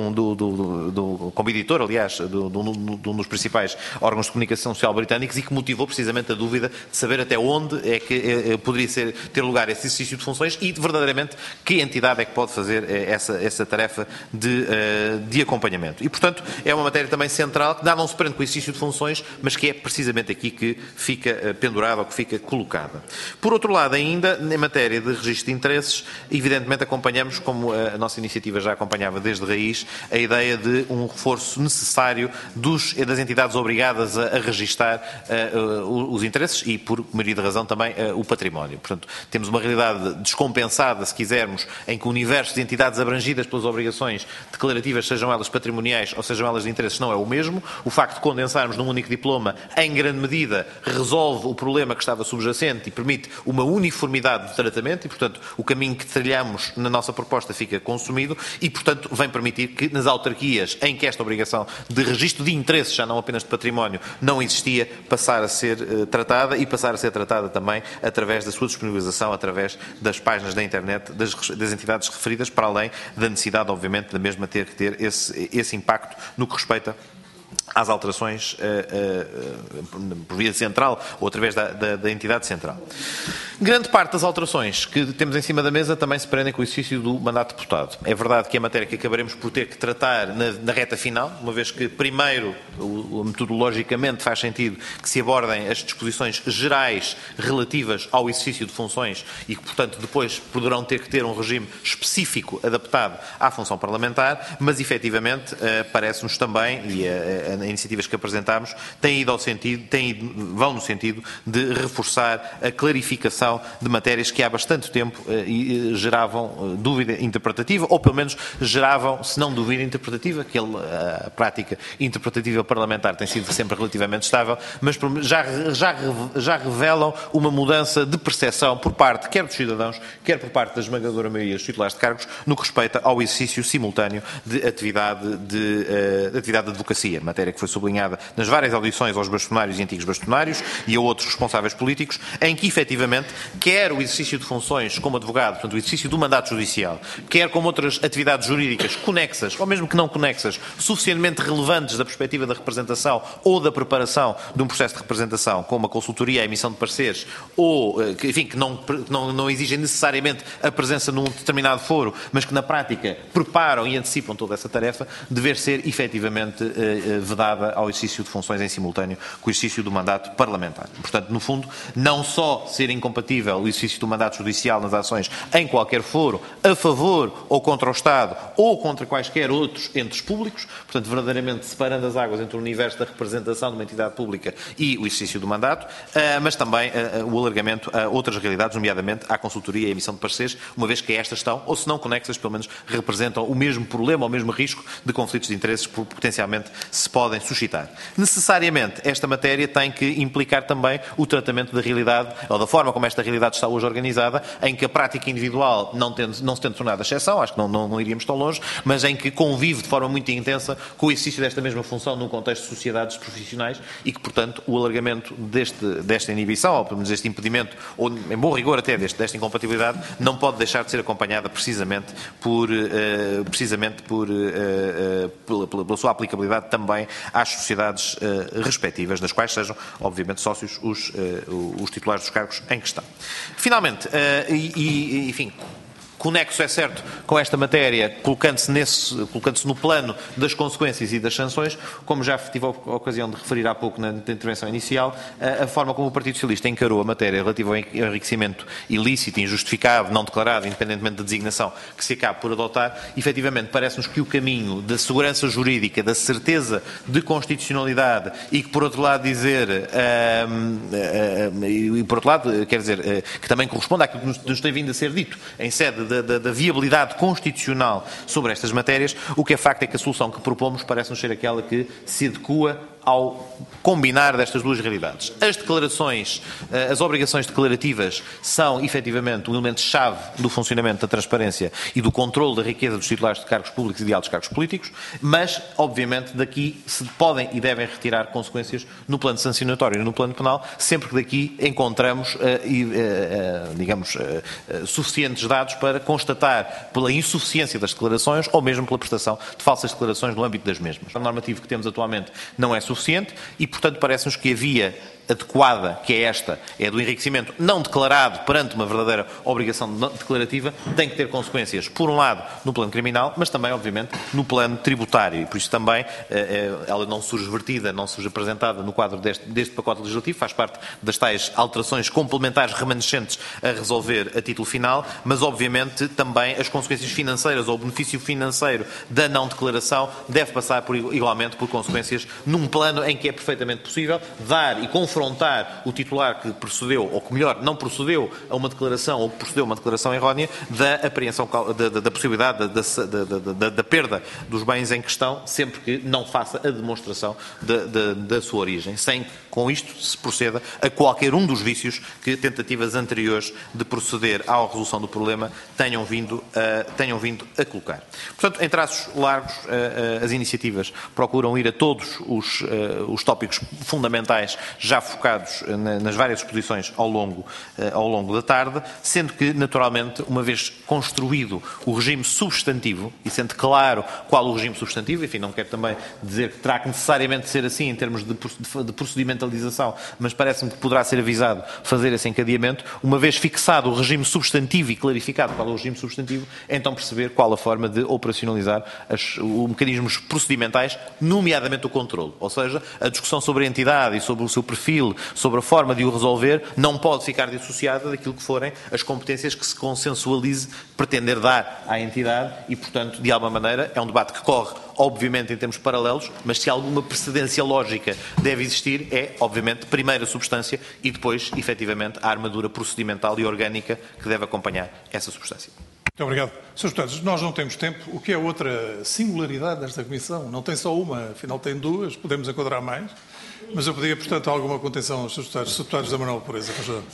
como editor, aliás, de um dos principais órgãos de comunicação social britânicos e que motivou precisamente a dúvida de saber até onde é que poderia ter lugar esse exercício de funções e, verdadeiramente, que entidade é que pode fazer essa tarefa de acompanhamento. E, portanto, é uma matéria também central que não se prende com o exercício de funções, mas que é precisamente aqui que fica pendurada ou que fica colocada. Por outro lado, ainda, em matéria de registro de interesses, evidentemente acompanhamos, como a nossa iniciativa já acompanhava desde raiz, a ideia de um reforço necessário das entidades obrigadas a registar os interesses e, por maioria de razão, também o património. Portanto, temos uma realidade descompensada, se quisermos, em que o universo de entidades abrangidas pelas obrigações declarativas, sejam elas patrimoniais ou sejam elas de interesses, não é o mesmo. O facto de condensarmos num único diploma, em grande medida, resolve o problema que estava subjacente e permite uma uniformidade de tratamento e, portanto, o caminho que trilhamos na nossa proposta fica consumido e, portanto, vem permitir que nas autarquias em que esta obrigação de registro de interesses, já não apenas de património, não existia, passar a ser tratada e passar a ser tratada também através da sua disponibilização, através das páginas da internet das entidades referidas, para além da necessidade, obviamente, da mesma ter que ter esse impacto no que respeita às alterações por via central ou através da entidade central. Grande parte das alterações que temos em cima da mesa também se prendem com o exercício do mandato de deputado. É verdade que é matéria que acabaremos por ter que tratar na reta final, uma vez que, primeiro, metodologicamente faz sentido que se abordem as disposições gerais relativas ao exercício de funções e que, portanto, depois poderão ter que ter um regime específico adaptado à função parlamentar, mas, efetivamente, parece-nos também, e as iniciativas que apresentámos vão no sentido de reforçar a clarificação de matérias que há bastante tempo geravam dúvida interpretativa, ou pelo menos geravam, se não dúvida interpretativa, que a prática interpretativa parlamentar tem sido sempre relativamente estável, mas já revelam uma mudança de percepção por parte, quer dos cidadãos, quer por parte da esmagadora maioria dos titulares de cargos, no que respeita ao exercício simultâneo de atividade de advocacia, matéria que foi sublinhada nas várias audições aos bastonários e antigos bastonários e a outros responsáveis políticos, em que, efetivamente, quer o exercício de funções como advogado, portanto, o exercício do mandato judicial, quer como outras atividades jurídicas conexas, ou mesmo que não conexas, suficientemente relevantes da perspectiva da representação ou da preparação de um processo de representação, como a consultoria, a emissão de pareceres, ou, enfim, que não exigem necessariamente a presença num determinado foro, mas que na prática preparam e antecipam toda essa tarefa, dever ser efetivamente vedada ao exercício de funções em simultâneo com o exercício do mandato parlamentar. Portanto, no fundo, não só ser incompatível o exercício do mandato judicial nas ações em qualquer foro, a favor ou contra o Estado ou contra quaisquer outros entes públicos, portanto, verdadeiramente separando as águas entre o universo da representação de uma entidade pública e o exercício do mandato, mas também o alargamento a outras realidades, nomeadamente à consultoria e à emissão de pareceres, uma vez que estas estão, ou se não conexas, pelo menos representam o mesmo problema, o mesmo risco de conflitos de interesses que potencialmente se podem suscitar. Necessariamente, esta matéria tem que implicar também o tratamento da realidade, ou da forma como esta realidade está hoje organizada, em que a prática individual não se tem tornado exceção, acho que não iríamos tão longe, mas em que convive de forma muito intensa com o exercício desta mesma função num contexto de sociedades profissionais e que, portanto, o alargamento desta inibição, ou pelo menos deste impedimento, ou em bom rigor até desta incompatibilidade, não pode deixar de ser acompanhada precisamente pela sua aplicabilidade também às sociedades respectivas, das quais sejam, obviamente, sócios os titulares dos cargos em questão. Finalmente, enfim, conexo, é certo, com esta matéria, colocando-se no plano das consequências e das sanções, como já tive a ocasião de referir há pouco na intervenção inicial, a forma como o Partido Socialista encarou a matéria relativa ao enriquecimento ilícito, injustificado, não declarado, independentemente da designação que se acabe por adotar, efetivamente parece-nos que o caminho da segurança jurídica, da certeza de constitucionalidade e que, por outro lado, quer dizer, que também corresponde àquilo que nos tem vindo a ser dito em sede da viabilidade constitucional sobre estas matérias, o que é facto é que a solução que propomos parece-nos ser aquela que se adequa ao combinar destas duas realidades. As declarações, as obrigações declarativas são, efetivamente, um elemento-chave do funcionamento da transparência e do controle da riqueza dos titulares de cargos públicos e de altos cargos políticos, mas, obviamente, daqui se podem e devem retirar consequências no plano sancionatório e no plano penal, sempre que daqui encontramos, suficientes dados para constatar pela insuficiência das declarações ou mesmo pela prestação de falsas declarações no âmbito das mesmas. O normativo que temos atualmente não é suficiente e, portanto, parece-nos que a via adequada, que é esta, é do enriquecimento não declarado perante uma verdadeira obrigação declarativa, tem que ter consequências, por um lado, no plano criminal, mas também, obviamente, no plano tributário. E por isso também ela não surge vertida, não surge apresentada no quadro deste pacote legislativo, faz parte das tais alterações complementares remanescentes a resolver a título final, mas, obviamente, também as consequências financeiras ou o benefício financeiro da não declaração deve passar igualmente por consequências num plano em que é perfeitamente possível dar e confrontar o titular que procedeu, ou que melhor, não procedeu a uma declaração ou que procedeu a uma declaração errónea, da apreensão, da possibilidade da perda dos bens em questão, sempre que não faça a demonstração da sua origem, sem que com isto se proceda a qualquer um dos vícios que tentativas anteriores de proceder à resolução do problema tenham vindo a colocar. Portanto, em traços largos, as iniciativas procuram ir a todos os tópicos fundamentais já focados nas várias exposições ao longo da tarde, sendo que, naturalmente, uma vez construído o regime substantivo, e sendo claro qual o regime substantivo, enfim, não quero também dizer que terá que necessariamente ser assim em termos de procedimentalização, mas parece-me que poderá ser avisado fazer esse encadeamento, uma vez fixado o regime substantivo e clarificado qual é o regime substantivo, então perceber qual a forma de operacionalizar os mecanismos procedimentais, nomeadamente o controle, ou seja, a discussão sobre a entidade e sobre o seu perfil, sobre a forma de o resolver, não pode ficar dissociada daquilo que forem as competências que se consensualize pretender dar à entidade e, portanto, de alguma maneira, é um debate que corre, obviamente, em termos paralelos, mas se alguma precedência lógica deve existir, é, obviamente, primeiro a substância e depois, efetivamente, a armadura procedimental e orgânica que deve acompanhar essa substância. Muito obrigado. Srs. Deputados, nós não temos tempo. O que é outra singularidade desta Comissão? Não tem só uma, afinal tem duas, podemos enquadrar mais. Mas eu pedia, portanto, alguma contenção aos Srs. Deputados. Sr. Deputado José Manuel Pureza, por favor.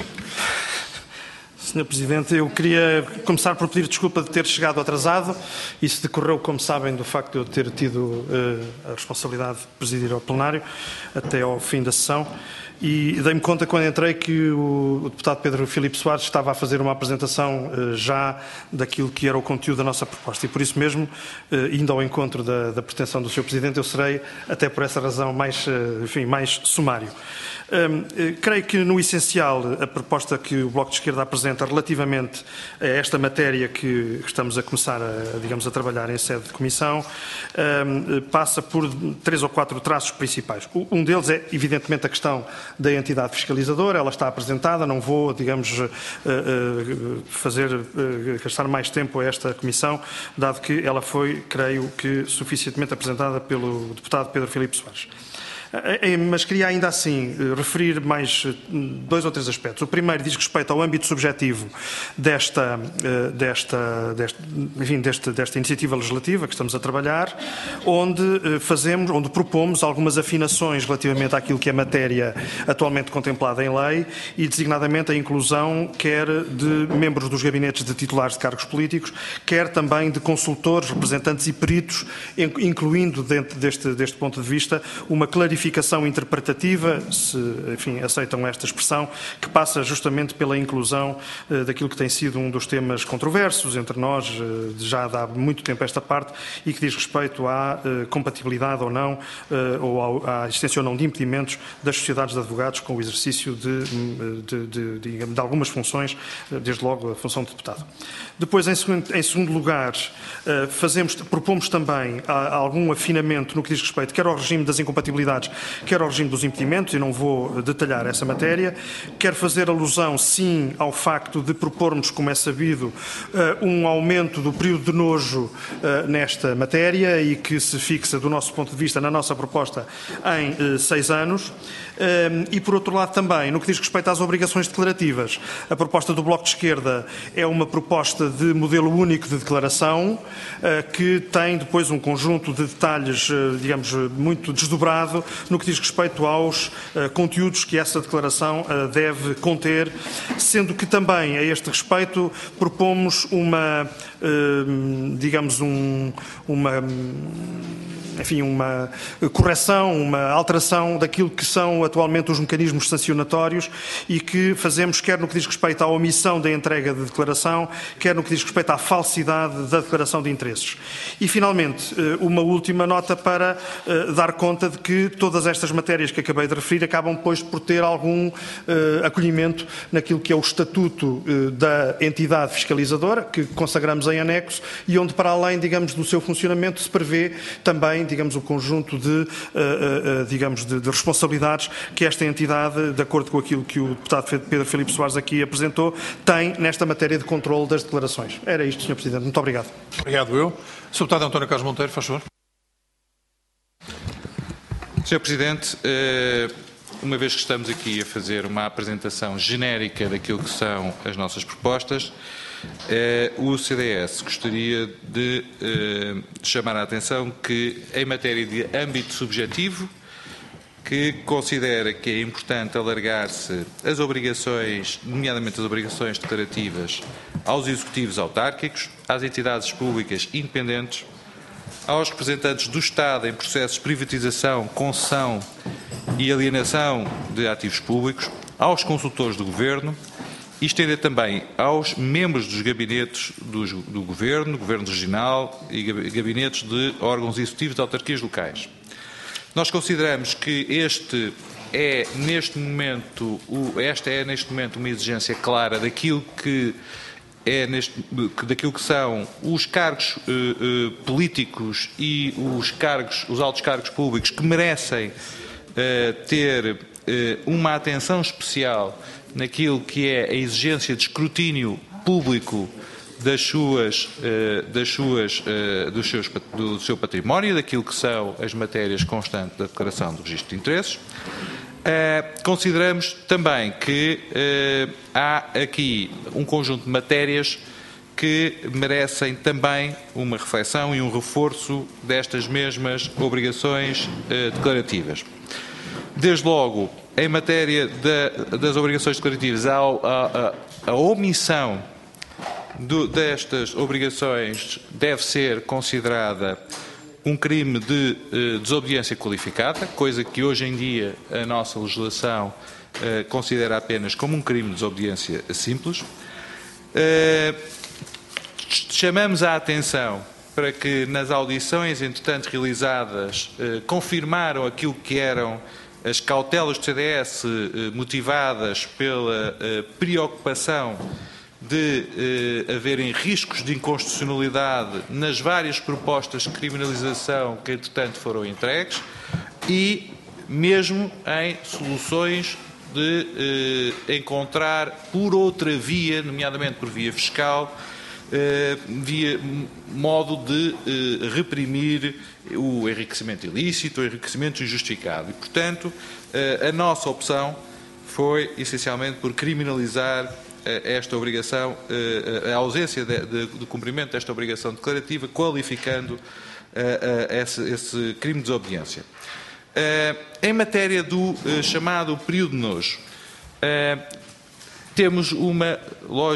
Sr. Presidente, eu queria começar por pedir desculpa de ter chegado atrasado. Isso decorreu, como sabem, do facto de eu ter tido a responsabilidade de presidir ao plenário até ao fim da sessão. E dei-me conta quando entrei que o deputado Pedro Filipe Soares estava a fazer uma apresentação já daquilo que era o conteúdo da nossa proposta. E por isso mesmo, indo ao encontro da pretensão do Sr. Presidente, eu serei, até por essa razão, mais sumário. Creio que, no essencial, a proposta que o Bloco de Esquerda apresenta relativamente a esta matéria que estamos a começar a trabalhar em sede de comissão, passa por 3 ou 4 traços principais. Um deles é, evidentemente, a questão da entidade fiscalizadora. Ela está apresentada, não vou, gastar mais tempo a esta comissão, dado que ela foi, creio que, suficientemente apresentada pelo deputado Pedro Filipe Soares. Mas queria ainda assim referir mais 2 ou 3 aspectos. O primeiro diz respeito ao âmbito subjetivo desta iniciativa legislativa que estamos a trabalhar, onde propomos algumas afinações relativamente àquilo que é matéria atualmente contemplada em lei e, designadamente, a inclusão quer de membros dos gabinetes de titulares de cargos políticos, quer também de consultores, representantes e peritos, incluindo, dentro deste ponto de vista, uma clarificação clarificação interpretativa, se, enfim, aceitam esta expressão, que passa justamente pela inclusão daquilo que tem sido um dos temas controversos entre nós, já há muito tempo esta parte, e que diz respeito à compatibilidade ou não, ou à existência ou não de impedimentos das sociedades de advogados com o exercício de algumas funções, desde logo a função de deputado. Depois, em segundo lugar, propomos também algum afinamento no que diz respeito quer ao regime das incompatibilidades, quer ao regime dos impedimentos, e não vou detalhar essa matéria. Quero fazer alusão, sim, ao facto de propormos, como é sabido, um aumento do período de nojo nesta matéria e que se fixa, do nosso ponto de vista, na nossa proposta, em 6 anos. E, por outro lado, também, no que diz respeito às obrigações declarativas, a proposta do Bloco de Esquerda é uma proposta de modelo único de declaração, que tem depois um conjunto de detalhes, digamos, muito desdobrado no que diz respeito aos conteúdos que essa declaração deve conter, sendo que também, a este respeito, propomos uma, digamos, uma correção, uma alteração daquilo que são atualmente os mecanismos sancionatórios e que fazemos quer no que diz respeito à omissão da entrega de declaração, quer no que diz respeito à falsidade da declaração de interesses. E, finalmente, uma última nota para dar conta de que todas estas matérias que acabei de referir acabam, depois, por ter algum acolhimento naquilo que é o estatuto da entidade fiscalizadora, que consagramos em anexo, e onde, para além, digamos, do seu funcionamento, se prevê também, digamos, o conjunto de responsabilidades que esta entidade, de acordo com aquilo que o deputado Pedro Filipe Soares aqui apresentou, tem nesta matéria de controle das declarações. Era isto, Sr. Presidente. Muito obrigado. Obrigado, eu. Sr. Deputado António Carlos Monteiro, faz favor. Sr. Presidente, uma vez que estamos aqui a fazer uma apresentação genérica daquilo que são as nossas propostas, o CDS gostaria de chamar a atenção que, em matéria de âmbito subjetivo, que considera que é importante alargar-se as obrigações, nomeadamente as obrigações declarativas, aos executivos autárquicos, às entidades públicas independentes, aos representantes do Estado em processos de privatização, concessão e alienação de ativos públicos, aos consultores do Governo e estender também aos membros dos gabinetes do Governo, Governo Regional e gabinetes de órgãos executivos de autarquias locais. Nós consideramos que esta é neste momento uma exigência clara daquilo que são os cargos políticos e os altos cargos públicos que merecem ter uma atenção especial naquilo que é a exigência de escrutínio público do seu património, daquilo que são as matérias constantes da declaração do registro de interesses. Consideramos também que há aqui um conjunto de matérias que merecem também uma reflexão e um reforço destas mesmas obrigações declarativas. Desde logo, em matéria das obrigações declarativas, a omissão destas obrigações deve ser considerada um crime de desobediência qualificada, coisa que hoje em dia a nossa legislação considera apenas como um crime de desobediência simples. Chamamos a atenção para que nas audições, entretanto, realizadas, confirmaram aquilo que eram as cautelas do CDS motivadas pela preocupação de haverem riscos de inconstitucionalidade nas várias propostas de criminalização que, entretanto, foram entregues e mesmo em soluções de encontrar por outra via, nomeadamente por via fiscal, modo de reprimir o enriquecimento ilícito, o enriquecimento injustificado. E, portanto, a nossa opção foi, essencialmente, por criminalizar esta obrigação, a ausência de cumprimento desta obrigação declarativa, qualificando esse crime de desobediência. Em matéria do chamado período de nojo, temos uma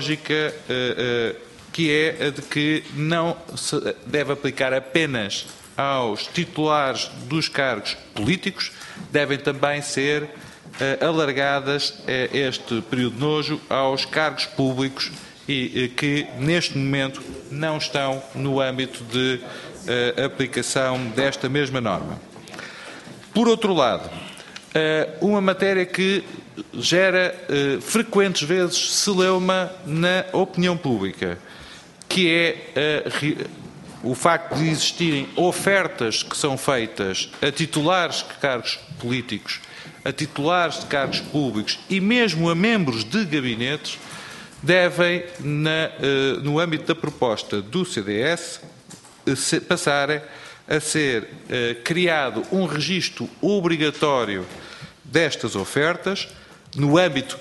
lógica que é a de que não se deve aplicar apenas aos titulares dos cargos políticos, devem também ser alargadas este período de nojo aos cargos públicos e que, neste momento, não estão no âmbito de aplicação desta mesma norma. Por outro lado, uma matéria que gera frequentes vezes celeuma na opinião pública, que é o facto de existirem ofertas que são feitas a titulares de cargos políticos, a titulares de cargos públicos e mesmo a membros de gabinetes, devem, no âmbito da proposta do CDS, passarem a ser criado um registro obrigatório destas ofertas, no âmbito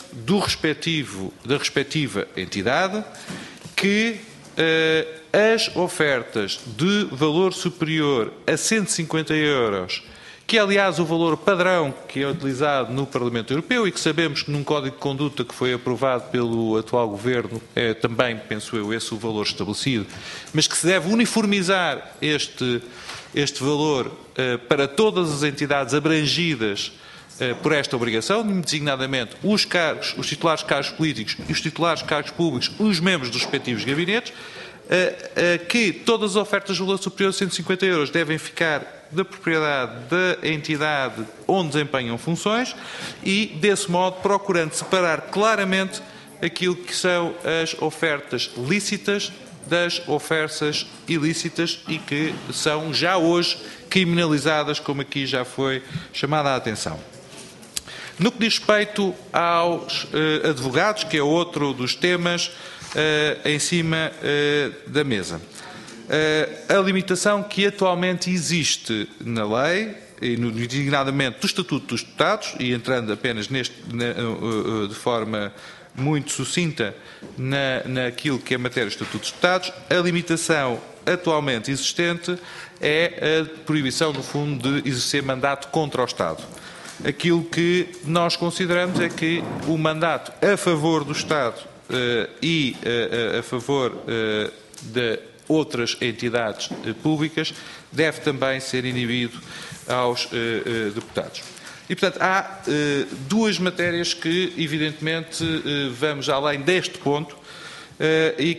da respectiva entidade, que as ofertas de valor superior a 150 €, que é, aliás, o valor padrão que é utilizado no Parlamento Europeu e que sabemos que num Código de Conduta que foi aprovado pelo atual Governo é também, penso eu, esse o valor estabelecido, mas que se deve uniformizar este valor para todas as entidades abrangidas por esta obrigação, designadamente os titulares de cargos políticos e os titulares de cargos públicos, os membros dos respectivos gabinetes, que todas as ofertas de valor superior a 150 € devem ficar da propriedade da entidade onde desempenham funções e, desse modo, procurando separar claramente aquilo que são as ofertas lícitas das ofertas ilícitas e que são já hoje criminalizadas, como aqui já foi chamada a atenção. No que diz respeito aos advogados, que é outro dos temas em cima da mesa, a limitação que atualmente existe na lei, e designadamente do Estatuto dos Deputados, e entrando apenas de forma muito sucinta naquilo que é matéria do Estatuto dos Deputados, a limitação atualmente existente é a proibição, no fundo, de exercer mandato contra o Estado. Aquilo que nós consideramos é que o mandato a favor do Estado e a favor de outras entidades públicas deve também ser inibido aos deputados. E, portanto, há duas matérias que, evidentemente, vamos além deste ponto e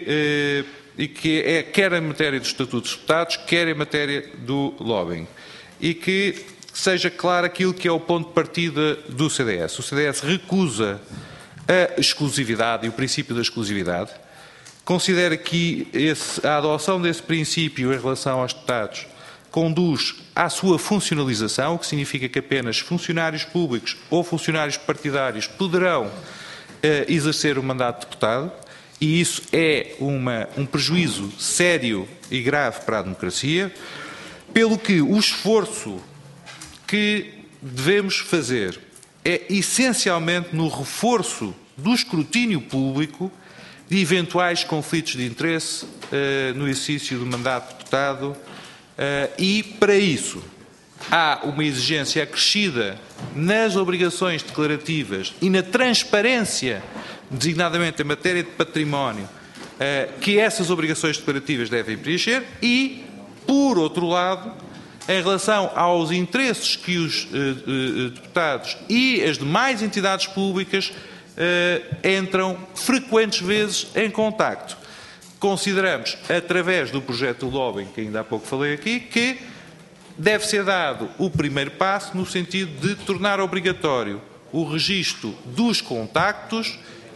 que é quer em matéria do Estatuto dos Deputados, quer em matéria do lobbying. E que seja claro aquilo que é o ponto de partida do CDS. O CDS recusa a exclusividade e o princípio da exclusividade. Considera que a adoção desse princípio em relação aos deputados conduz à sua funcionalização, o que significa que apenas funcionários públicos ou funcionários partidários poderão exercer o mandato de deputado, e isso é um prejuízo sério e grave para a democracia, pelo que o esforço que devemos fazer é essencialmente no reforço do escrutínio público de eventuais conflitos de interesse no exercício do mandato de deputado e, para isso, há uma exigência acrescida nas obrigações declarativas e na transparência, designadamente em matéria de património, que essas obrigações declarativas devem preencher e, por outro lado, em relação aos interesses que os deputados e as demais entidades públicas entram frequentes vezes em contacto. Consideramos, através do projeto do lobbying, que ainda há pouco falei aqui, que deve ser dado o primeiro passo no sentido de tornar obrigatório o registro dos contactos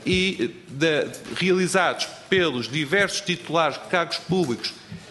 realizados pelos diversos titulares de cargos públicos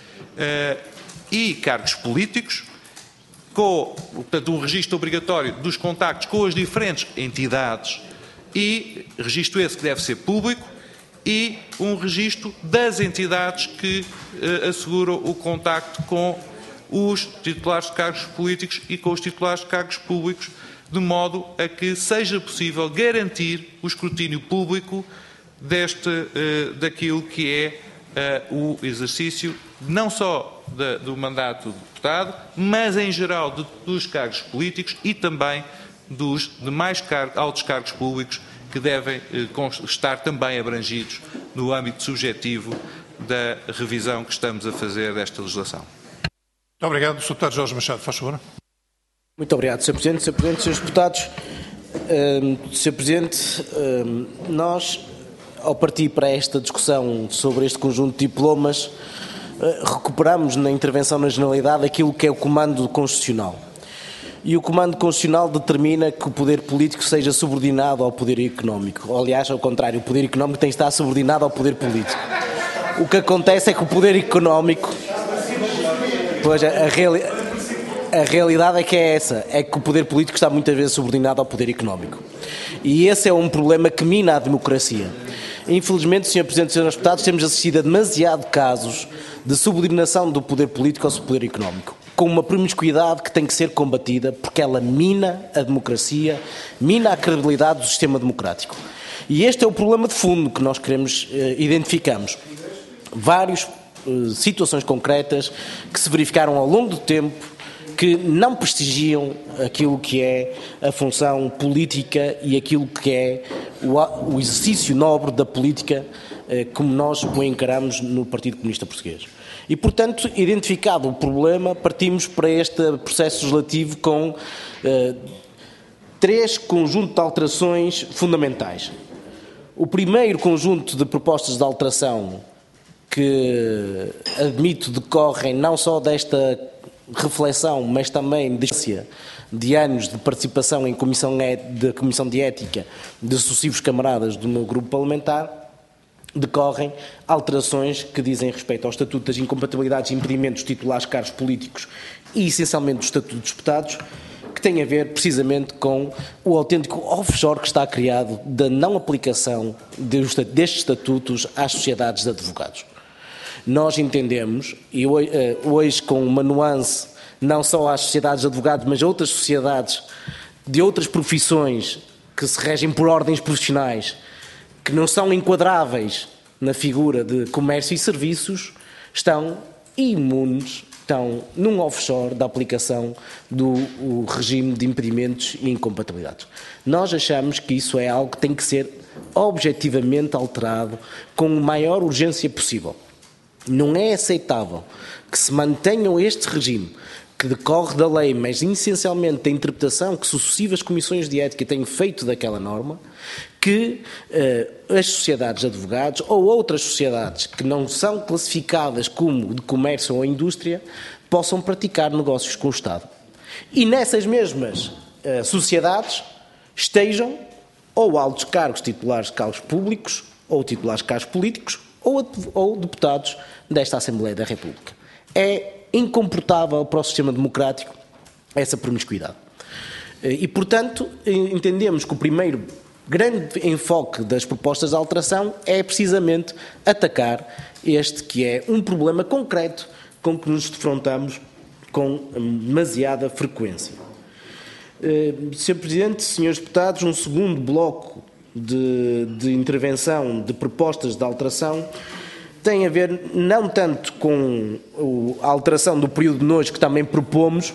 e cargos políticos, portanto, um registro obrigatório dos contactos com as diferentes entidades e registro esse que deve ser público e um registro das entidades que asseguram o contacto com os titulares de cargos políticos e com os titulares de cargos públicos, de modo a que seja possível garantir o escrutínio público daquilo que é o exercício não só do mandato de deputado, mas em geral dos cargos políticos e também dos demais altos cargos públicos que devem estar também abrangidos no âmbito subjetivo da revisão que estamos a fazer desta legislação. Muito obrigado. Sr. Deputado Jorge Machado, faz favor. Muito obrigado, Sr. Presidente. Sr. Presidente, Srs. Deputados, Sr. Presidente, nós, ao partir para esta discussão sobre este conjunto de diplomas, recuperamos na intervenção na generalidade aquilo que é o comando constitucional. E o comando constitucional determina que o poder político seja subordinado ao poder económico. Ou, aliás, ao contrário, o poder económico tem que estar subordinado ao poder político. O que acontece é que o poder económico... Pois, a realidade é que é essa, é que o poder político está muitas vezes subordinado ao poder económico. E esse é um problema que mina a democracia. Infelizmente, Sr. Presidente e Srs. Deputados, temos assistido a demasiados casos de subordinação do poder político ao poder económico, com uma promiscuidade que tem que ser combatida, porque ela mina a democracia, mina a credibilidade do sistema democrático. E este é o problema de fundo que nós queremos identificamos. Várias situações concretas que se verificaram ao longo do tempo, que não prestigiam aquilo que é a função política e aquilo que é o exercício nobre da política, como nós o encaramos no Partido Comunista Português. E, portanto, identificado o problema, partimos para este processo legislativo com três conjuntos de alterações fundamentais. O primeiro conjunto de propostas de alteração que, admito, decorrem não só desta reflexão, mas também de anos de participação em comissão de ética de sucessivos camaradas do meu grupo parlamentar, decorrem alterações que dizem respeito ao Estatuto das Incompatibilidades e Impedimentos de titulares de cargos políticos e, essencialmente, do Estatuto dos Deputados, que tem a ver, precisamente, com o autêntico offshore que está criado da não aplicação destes estatutos às sociedades de advogados. Nós entendemos, e hoje com uma nuance, não só às sociedades de advogados, mas a outras sociedades de outras profissões que se regem por ordens profissionais, que não são enquadráveis na figura de comércio e serviços, estão imunes, estão num offshore da aplicação do regime de impedimentos e incompatibilidades. Nós achamos que isso é algo que tem que ser objetivamente alterado com a maior urgência possível. Não é aceitável que se mantenham este regime que decorre da lei, mas essencialmente da interpretação que sucessivas comissões de ética têm feito daquela norma, que as sociedades de advogados ou outras sociedades que não são classificadas como de comércio ou indústria possam praticar negócios com o Estado. E nessas mesmas sociedades estejam ou altos cargos titulares de cargos públicos ou titulares de cargos políticos ou deputados desta Assembleia da República. É incomportável para o sistema democrático essa promiscuidade. E, portanto, entendemos que o primeiro grande enfoque das propostas de alteração é precisamente atacar este que é um problema concreto com que nos defrontamos com demasiada frequência. Sr. Presidente, Srs. Deputados, um segundo bloco de intervenção de propostas de alteração tem a ver não tanto com a alteração do período de nojo que também propomos,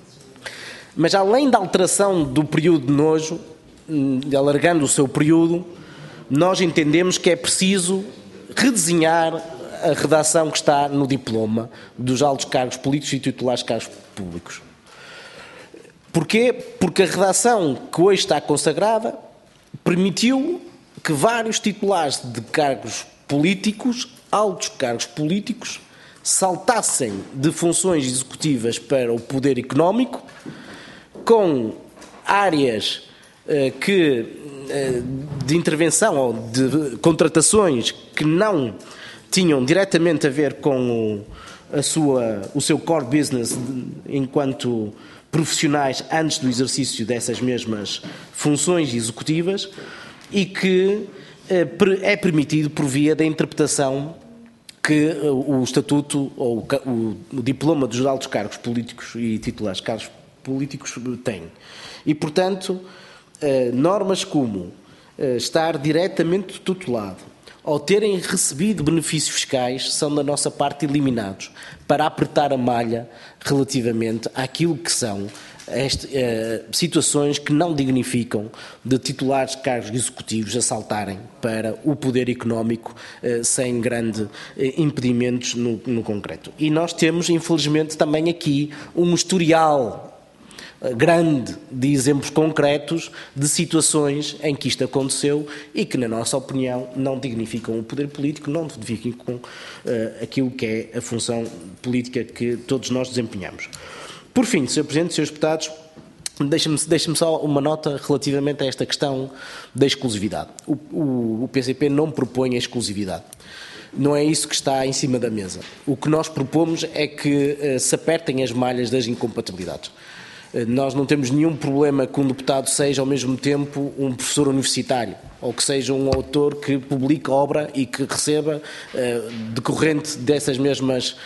mas além da alteração do período de nojo, alargando o seu período, nós entendemos que é preciso redesenhar a redação que está no diploma dos altos cargos políticos e titulares de cargos públicos. Porquê? Porque a redação que hoje está consagrada permitiu que vários titulares de cargos políticos, altos cargos políticos, saltassem de funções executivas para o poder económico, com áreas de intervenção ou de contratações que não tinham diretamente a ver com o seu core business enquanto profissionais antes do exercício dessas mesmas funções executivas e que é permitido por via da interpretação que o Estatuto ou o diploma dos altos cargos políticos e titulares de cargos políticos tem. E, portanto, normas como estar diretamente tutelado ao terem recebido benefícios fiscais, são da nossa parte eliminados, para apertar a malha relativamente àquilo que são situações que não dignificam de titulares de cargos executivos a saltarem para o poder económico sem grandes impedimentos no concreto. E nós temos, infelizmente, também aqui um historial grande de exemplos concretos de situações em que isto aconteceu e que, na nossa opinião, não dignificam o poder político, não dignificam aquilo que é a função política que todos nós desempenhamos. Por fim, Sr. Presidente, Srs. Deputados, deixem-me só uma nota relativamente a esta questão da exclusividade. O PCP não propõe a exclusividade. Não é isso que está em cima da mesa. O que nós propomos é que se apertem as malhas das incompatibilidades. Nós não temos nenhum problema que um deputado seja ao mesmo tempo um professor universitário ou que seja um autor que publique obra e que receba decorrente dessas mesmas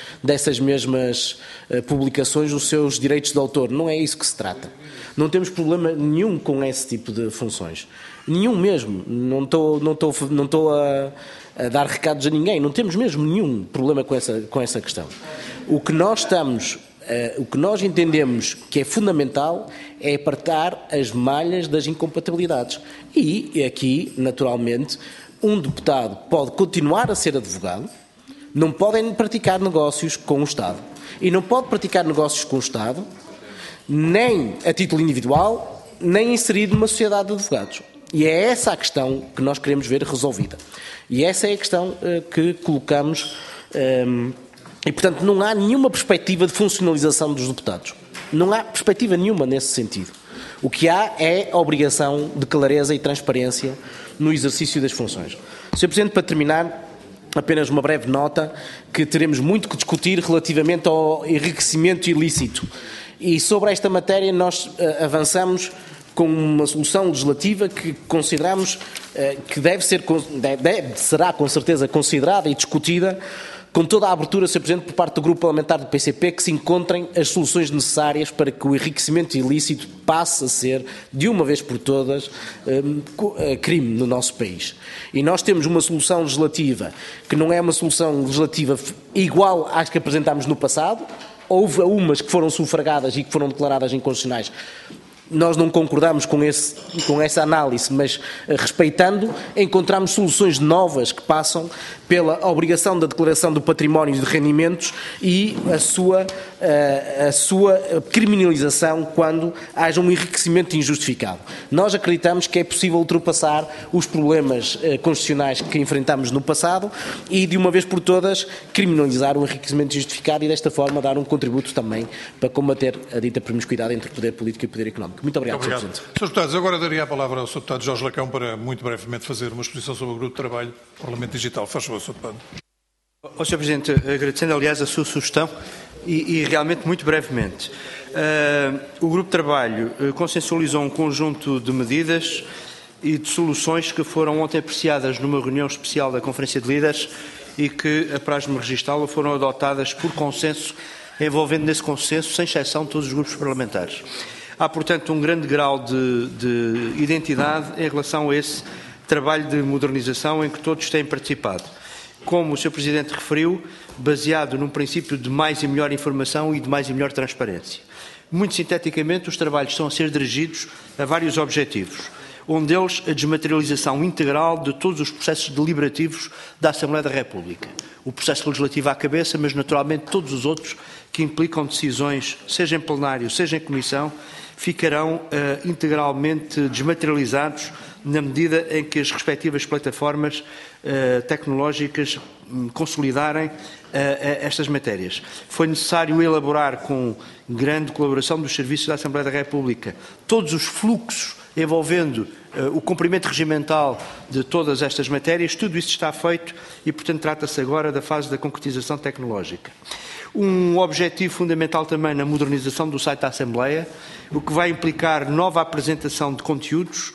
publicações os seus direitos de autor. Não é isso que se trata. Não temos problema nenhum com esse tipo de funções. Nenhum mesmo. Não estou a dar recados a ninguém. Não temos mesmo nenhum problema com essa questão. O que nós entendemos que é fundamental é apertar as malhas das incompatibilidades. E aqui, naturalmente, um deputado pode continuar a ser advogado, não podem praticar negócios com o Estado. E não pode praticar negócios com o Estado, nem a título individual, nem inserido numa sociedade de advogados. E é essa a questão que nós queremos ver resolvida. E essa é a questão que colocamos. E, portanto, não há nenhuma perspectiva de funcionalização dos deputados. Não há perspectiva nenhuma nesse sentido. O que há é a obrigação de clareza e transparência no exercício das funções. Sr. Presidente, para terminar, apenas uma breve nota que teremos muito que discutir relativamente ao enriquecimento ilícito. E sobre esta matéria nós avançamos com uma solução legislativa que consideramos que será com certeza considerada e discutida com toda a abertura, Sr. Presidente, por parte do Grupo Parlamentar do PCP, que se encontrem as soluções necessárias para que o enriquecimento ilícito passe a ser, de uma vez por todas, crime no nosso país. E nós temos uma solução legislativa que não é uma solução legislativa igual às que apresentámos no passado. Houve umas que foram sufragadas e que foram declaradas inconstitucionais. Nós não concordamos com essa análise, mas respeitando, encontramos soluções novas que passam pela obrigação da declaração do património e de rendimentos e a sua criminalização quando haja um enriquecimento injustificado. Nós acreditamos que é possível ultrapassar os problemas constitucionais que enfrentamos no passado e, de uma vez por todas, criminalizar o enriquecimento injustificado e, desta forma, dar um contributo também para combater a dita promiscuidade entre poder político e poder económico. Muito obrigado, Sr. Presidente. Srs. Deputados, agora daria a palavra ao Sr. Deputado Jorge Lacão para, muito brevemente, fazer uma exposição sobre o Grupo de Trabalho do Parlamento Digital. Faz favor, Sr. Deputado. Sr. Presidente, agradecendo, aliás, a sua sugestão e realmente muito brevemente. O Grupo de Trabalho consensualizou um conjunto de medidas e de soluções que foram ontem apreciadas numa reunião especial da Conferência de Líderes e que, apraz-me registá-lo, foram adotadas por consenso, envolvendo nesse consenso, sem exceção, todos os grupos parlamentares. Há, portanto, um grande grau de identidade em relação a esse trabalho de modernização em que todos têm participado. Como o Sr. Presidente referiu, baseado num princípio de mais e melhor informação e de mais e melhor transparência. Muito sinteticamente, os trabalhos estão a ser dirigidos a vários objetivos. Um deles, a desmaterialização integral de todos os processos deliberativos da Assembleia da República. O processo legislativo à cabeça, mas naturalmente todos os outros que implicam decisões, seja em plenário, seja em comissão, ficarão integralmente desmaterializados na medida em que as respectivas plataformas tecnológicas consolidarem estas matérias. Foi necessário elaborar, com grande colaboração dos serviços da Assembleia da República, todos os fluxos envolvendo o cumprimento regimental de todas estas matérias. Tudo isso está feito e, portanto, trata-se agora da fase da concretização tecnológica. Um objetivo fundamental também na modernização do site da Assembleia, o que vai implicar nova apresentação de conteúdos,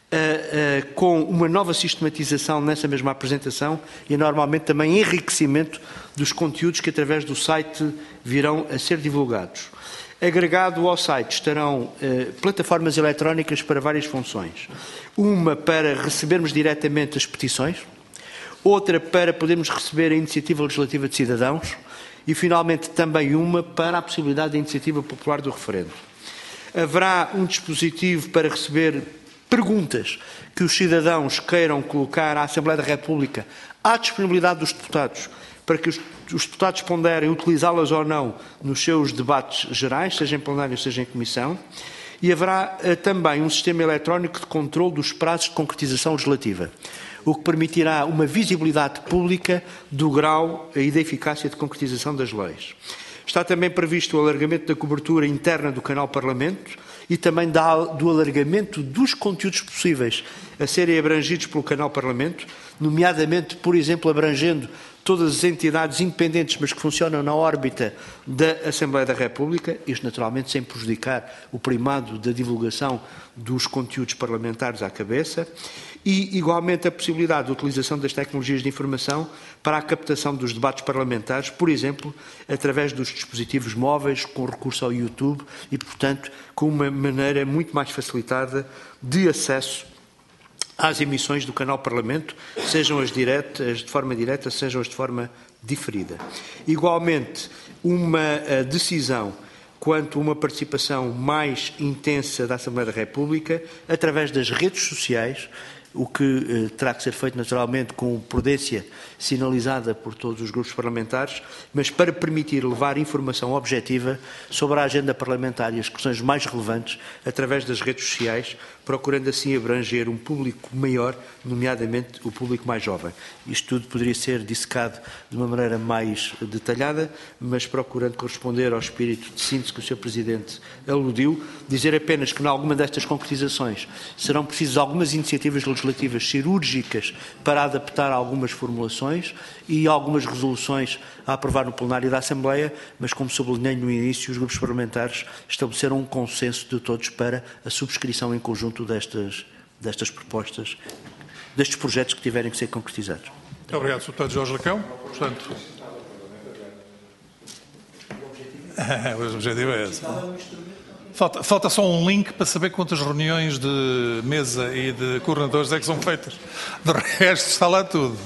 com uma nova sistematização nessa mesma apresentação e, normalmente, também enriquecimento dos conteúdos que, através do site, virão a ser divulgados. Agregado ao site estarão plataformas eletrónicas para várias funções. Uma para recebermos diretamente as petições, outra para podermos receber a iniciativa legislativa de cidadãos e, finalmente, também uma para a possibilidade da iniciativa popular do referendo. Haverá um dispositivo para receber perguntas que os cidadãos queiram colocar à Assembleia da República à disponibilidade dos deputados, para que os deputados ponderem utilizá-las ou não nos seus debates gerais, seja em plenário, seja em comissão. E haverá também um sistema eletrónico de controle dos prazos de concretização legislativa, o que permitirá uma visibilidade pública do grau e da eficácia de concretização das leis. Está também previsto o alargamento da cobertura interna do canal Parlamento e também do alargamento dos conteúdos possíveis a serem abrangidos pelo canal Parlamento, nomeadamente, por exemplo, abrangendo todas as entidades independentes, mas que funcionam na órbita da Assembleia da República, isto naturalmente sem prejudicar o primado da divulgação dos conteúdos parlamentares à cabeça, e igualmente a possibilidade de utilização das tecnologias de informação para a captação dos debates parlamentares, por exemplo, através dos dispositivos móveis, com recurso ao YouTube e, portanto, com uma maneira muito mais facilitada de acesso às emissões do canal Parlamento, sejam as diretas, de forma direta, sejam as de forma diferida. Igualmente, uma decisão quanto a uma participação mais intensa da Assembleia da República através das redes sociais, o que terá que ser feito naturalmente com prudência sinalizada por todos os grupos parlamentares, mas para permitir levar informação objetiva sobre a agenda parlamentar e as questões mais relevantes através das redes sociais, procurando assim abranger um público maior, nomeadamente o público mais jovem. Isto tudo poderia ser dissecado de uma maneira mais detalhada, mas procurando corresponder ao espírito de síntese que o Sr. Presidente aludiu, dizer apenas que, em alguma destas concretizações, serão precisas algumas iniciativas legislativas cirúrgicas para adaptar algumas formulações e algumas resoluções a aprovar no plenário da Assembleia, mas, como sublinhei no início, os grupos parlamentares estabeleceram um consenso de todos para a subscrição em conjunto destas propostas, destes projetos que tiverem que ser concretizados. Muito obrigado, Sr. Deputado Jorge Lacão. Portanto, o objetivo é esse. Falta só um link para saber quantas reuniões de mesa e de coordenadores é que são feitas. De resto, está lá tudo.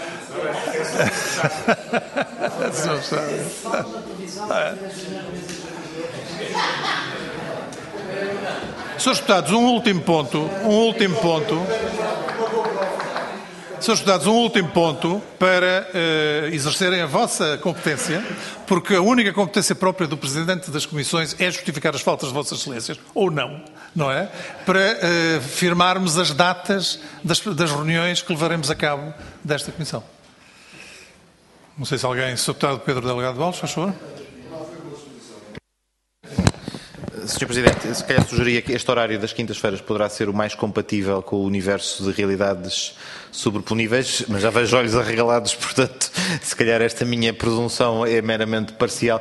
Senhores deputados, um último ponto. Senhores deputados, um último ponto para exercerem a vossa competência, porque a única competência própria do Presidente das Comissões é justificar as faltas de Vossas Excelências, ou não é? Para firmarmos as datas das reuniões que levaremos a cabo desta Comissão. Não sei se alguém, Sr. Deputado Pedro Delegado Valles, faz favor. Sr. Presidente, se calhar sugeria que este horário das quintas-feiras poderá ser o mais compatível com o universo de realidades sobreponíveis, mas já vejo olhos arregalados, portanto, se calhar esta minha presunção é meramente parcial,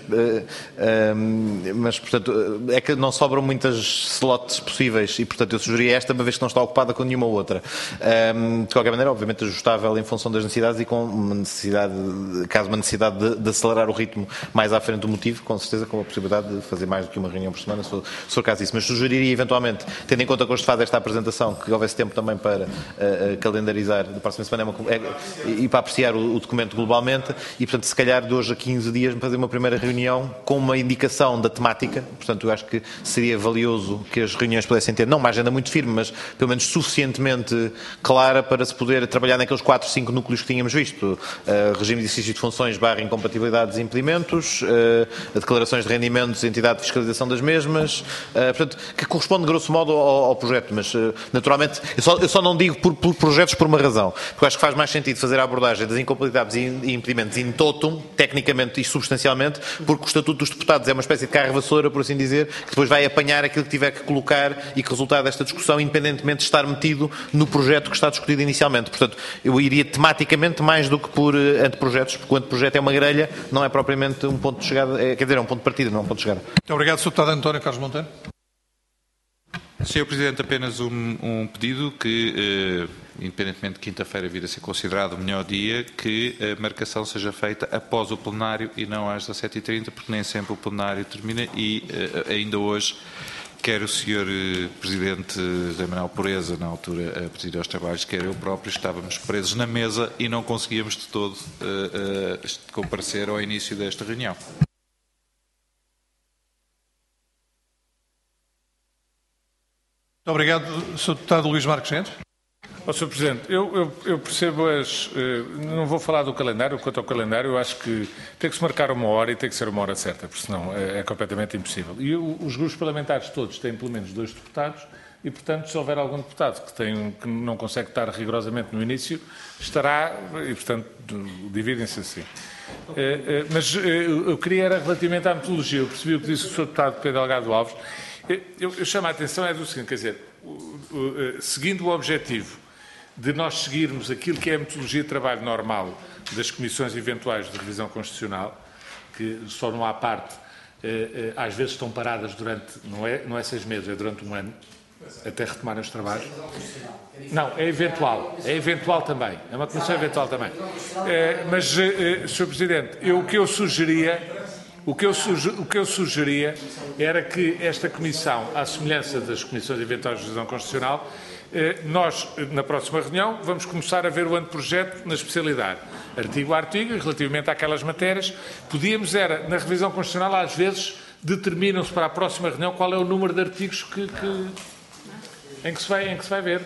mas portanto, é que não sobram muitas slots possíveis e, portanto, eu sugeria esta, uma vez que não está ocupada com nenhuma outra. De qualquer maneira, obviamente, ajustável em função das necessidades e com uma necessidade, caso uma necessidade de acelerar o ritmo mais à frente do motivo, com certeza com a possibilidade de fazer mais do que uma reunião por semana, se for caso disso. Mas sugeriria, eventualmente, tendo em conta que hoje se faz esta apresentação, que houvesse tempo também para calendarizar da próxima semana e para apreciar o documento globalmente e, portanto, se calhar de hoje a 15 dias fazer uma primeira reunião com uma indicação da temática. Portanto, eu acho que seria valioso que as reuniões pudessem ter, não uma agenda muito firme, mas pelo menos suficientemente clara para se poder trabalhar naqueles 4, 5 núcleos que tínhamos visto. Regime de exercício de funções / incompatibilidades e impedimentos, declarações de rendimentos, entidade de fiscalização das mesmas, portanto, que corresponde grosso modo ao projeto, mas naturalmente eu só não digo por projetos por uma razão, porque eu acho que faz mais sentido fazer a abordagem das incompatibilidades e impedimentos in totum, tecnicamente e substancialmente, porque o Estatuto dos Deputados é uma espécie de carro vassoura, por assim dizer, que depois vai apanhar aquilo que tiver que colocar e que resultar desta discussão, independentemente de estar metido no projeto que está discutido inicialmente. Portanto, eu iria tematicamente mais do que por anteprojetos, porque o anteprojeto é uma grelha, não é propriamente um ponto de chegada, quer dizer, é um ponto de partida, não é um ponto de chegada. Muito obrigado, Sr. Deputado António Carlos Monteiro. Sr. Presidente, apenas um pedido que, independentemente de quinta-feira vir a ser considerado o melhor dia, que a marcação seja feita após o plenário e não às 17h30, porque nem sempre o plenário termina e ainda hoje quer o Sr. Presidente José Manuel Pureza, na altura a presidir aos trabalhos, quer eu próprio, estávamos presos na mesa e não conseguíamos de todo comparecer ao início desta reunião. Muito obrigado, Sr. Deputado Luís Marques Mendes. Sr. Presidente, eu percebo não vou falar do calendário. Quanto ao calendário, eu acho que tem que se marcar uma hora e tem que ser uma hora certa, porque senão é completamente impossível. E os grupos parlamentares todos têm pelo menos 2 deputados e, portanto, se houver algum deputado que não consegue estar rigorosamente no início, estará e, portanto, dividem-se assim. Mas eu queria, era relativamente à metodologia, eu percebi o que disse o Sr. Deputado Pedro Delgado Alves. Eu chamo a atenção do seguinte, quer dizer, seguindo o objetivo de nós seguirmos aquilo que é a metodologia de trabalho normal das comissões eventuais de revisão constitucional, que só não há parte, às vezes estão paradas durante, não é 6 meses, é durante 1 ano, até retomarem os trabalhos. Não, é eventual também, é uma comissão eventual também. Mas, Sr. Presidente, o que eu sugeria era que esta comissão, à semelhança das comissões eventuais de revisão constitucional, nós, na próxima reunião, vamos começar a ver o anteprojeto na especialidade, artigo a artigo, e relativamente àquelas matérias. Podíamos, na revisão constitucional, às vezes, determinam-se para a próxima reunião qual é o número de artigos em que se vai ver.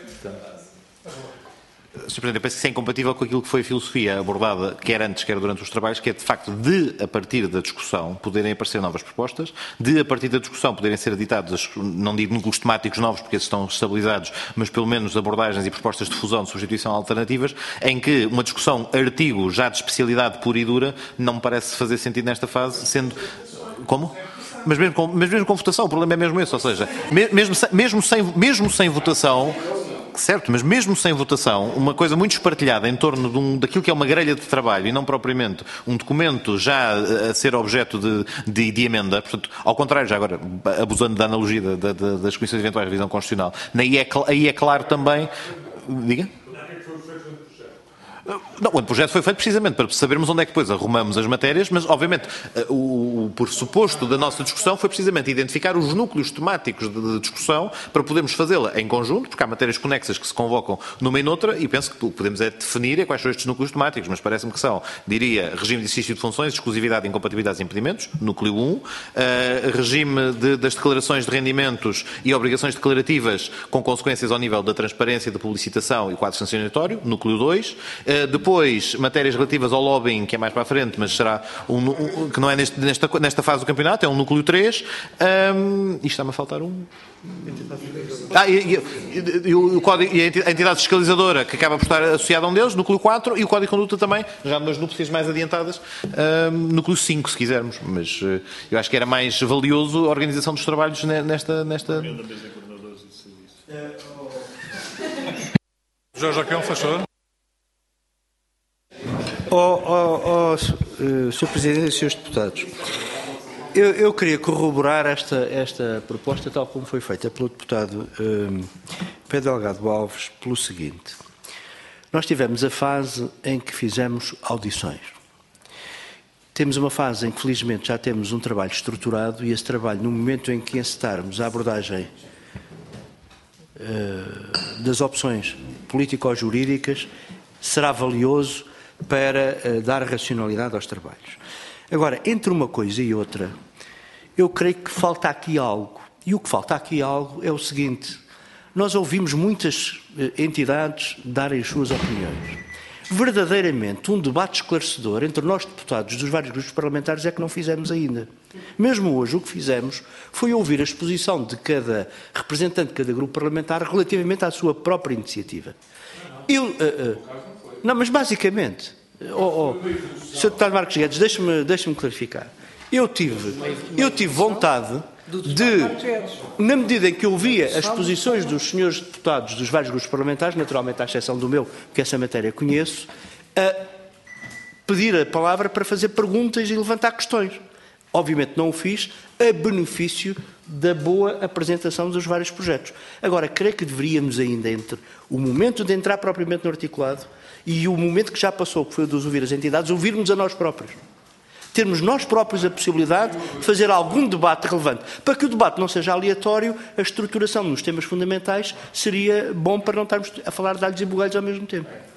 Sr. Presidente, eu penso que isso é incompatível com aquilo que foi a filosofia abordada, quer antes, quer durante os trabalhos, que é de facto a partir da discussão, poderem aparecer novas propostas, a partir da discussão poderem ser editados, não digo núcleos temáticos novos, porque esses estão estabilizados, mas pelo menos abordagens e propostas de fusão, de substituição alternativas, em que uma discussão artigo já de especialidade pura e dura não me parece fazer sentido nesta fase, sendo... Como? Mas mesmo com votação, o problema é mesmo esse, ou seja, mesmo sem votação... Certo, mas mesmo sem votação, uma coisa muito espartilhada em torno daquilo que é uma grelha de trabalho e não propriamente um documento já a ser objeto de emenda, portanto, ao contrário, já agora, abusando da analogia das comissões eventuais de revisão constitucional, aí é claro também... Diga? Não, o anteprojeto foi feito precisamente para sabermos onde é que depois arrumamos as matérias, mas, obviamente, o pressuposto da nossa discussão foi precisamente identificar os núcleos temáticos de discussão para podermos fazê-la em conjunto, porque há matérias conexas que se convocam numa e noutra, e penso que o que podemos definir quais são estes núcleos temáticos, mas parece-me que são, diria, regime de exercício de funções, exclusividade, incompatibilidades e impedimentos, núcleo 1, regime das declarações de rendimentos e obrigações declarativas com consequências ao nível da transparência, da publicitação e quadro sancionatório, núcleo 2, depois, matérias relativas ao lobbying, que é mais para a frente, mas será que não é nesta fase do campeonato, é um núcleo 3. E está-me a faltar um. E a entidade fiscalizadora, que acaba por estar associada a um deles, núcleo 4, e o Código de Conduta também, já nas núpcias mais adiantadas, núcleo 5, se quisermos. Mas eu acho que era mais valioso a organização dos trabalhos nesta... Jorge Aquel, faz favor. Sr. Presidente e Srs. Deputados, eu queria corroborar esta proposta tal como foi feita pelo deputado Pedro Delgado Alves pelo seguinte. Nós tivemos a fase em que fizemos audições. Temos uma fase em que, felizmente, já temos um trabalho estruturado e esse trabalho, no momento em que encetarmos a abordagem das opções político-jurídicas, será valioso para dar racionalidade aos trabalhos. Agora, entre uma coisa e outra, eu creio que falta aqui algo. E o que falta aqui algo é o seguinte: nós ouvimos muitas entidades darem as suas opiniões. Verdadeiramente, um debate esclarecedor entre nós, deputados dos vários grupos parlamentares, é que não fizemos ainda. Mesmo hoje, o que fizemos foi ouvir a exposição de cada representante de cada grupo parlamentar relativamente à sua própria iniciativa. Não, mas basicamente, Sr. Deputado Marcos Guedes, deixe-me clarificar. Eu tive vontade de, na medida em que eu via as posições dos senhores deputados dos vários grupos parlamentares, naturalmente à exceção do meu, porque essa matéria conheço, a pedir a palavra para fazer perguntas e levantar questões. Obviamente não o fiz a benefício da boa apresentação dos vários projetos. Agora, creio que deveríamos ainda, entre o momento de entrar propriamente no articulado e o momento que já passou, que foi o de ouvir as entidades, ouvirmos a nós próprios. termos nós próprios a possibilidade de fazer algum debate relevante. Para que o debate não seja aleatório, a estruturação nos temas fundamentais seria bom para não estarmos a falar de alhos e bugalhos ao mesmo tempo.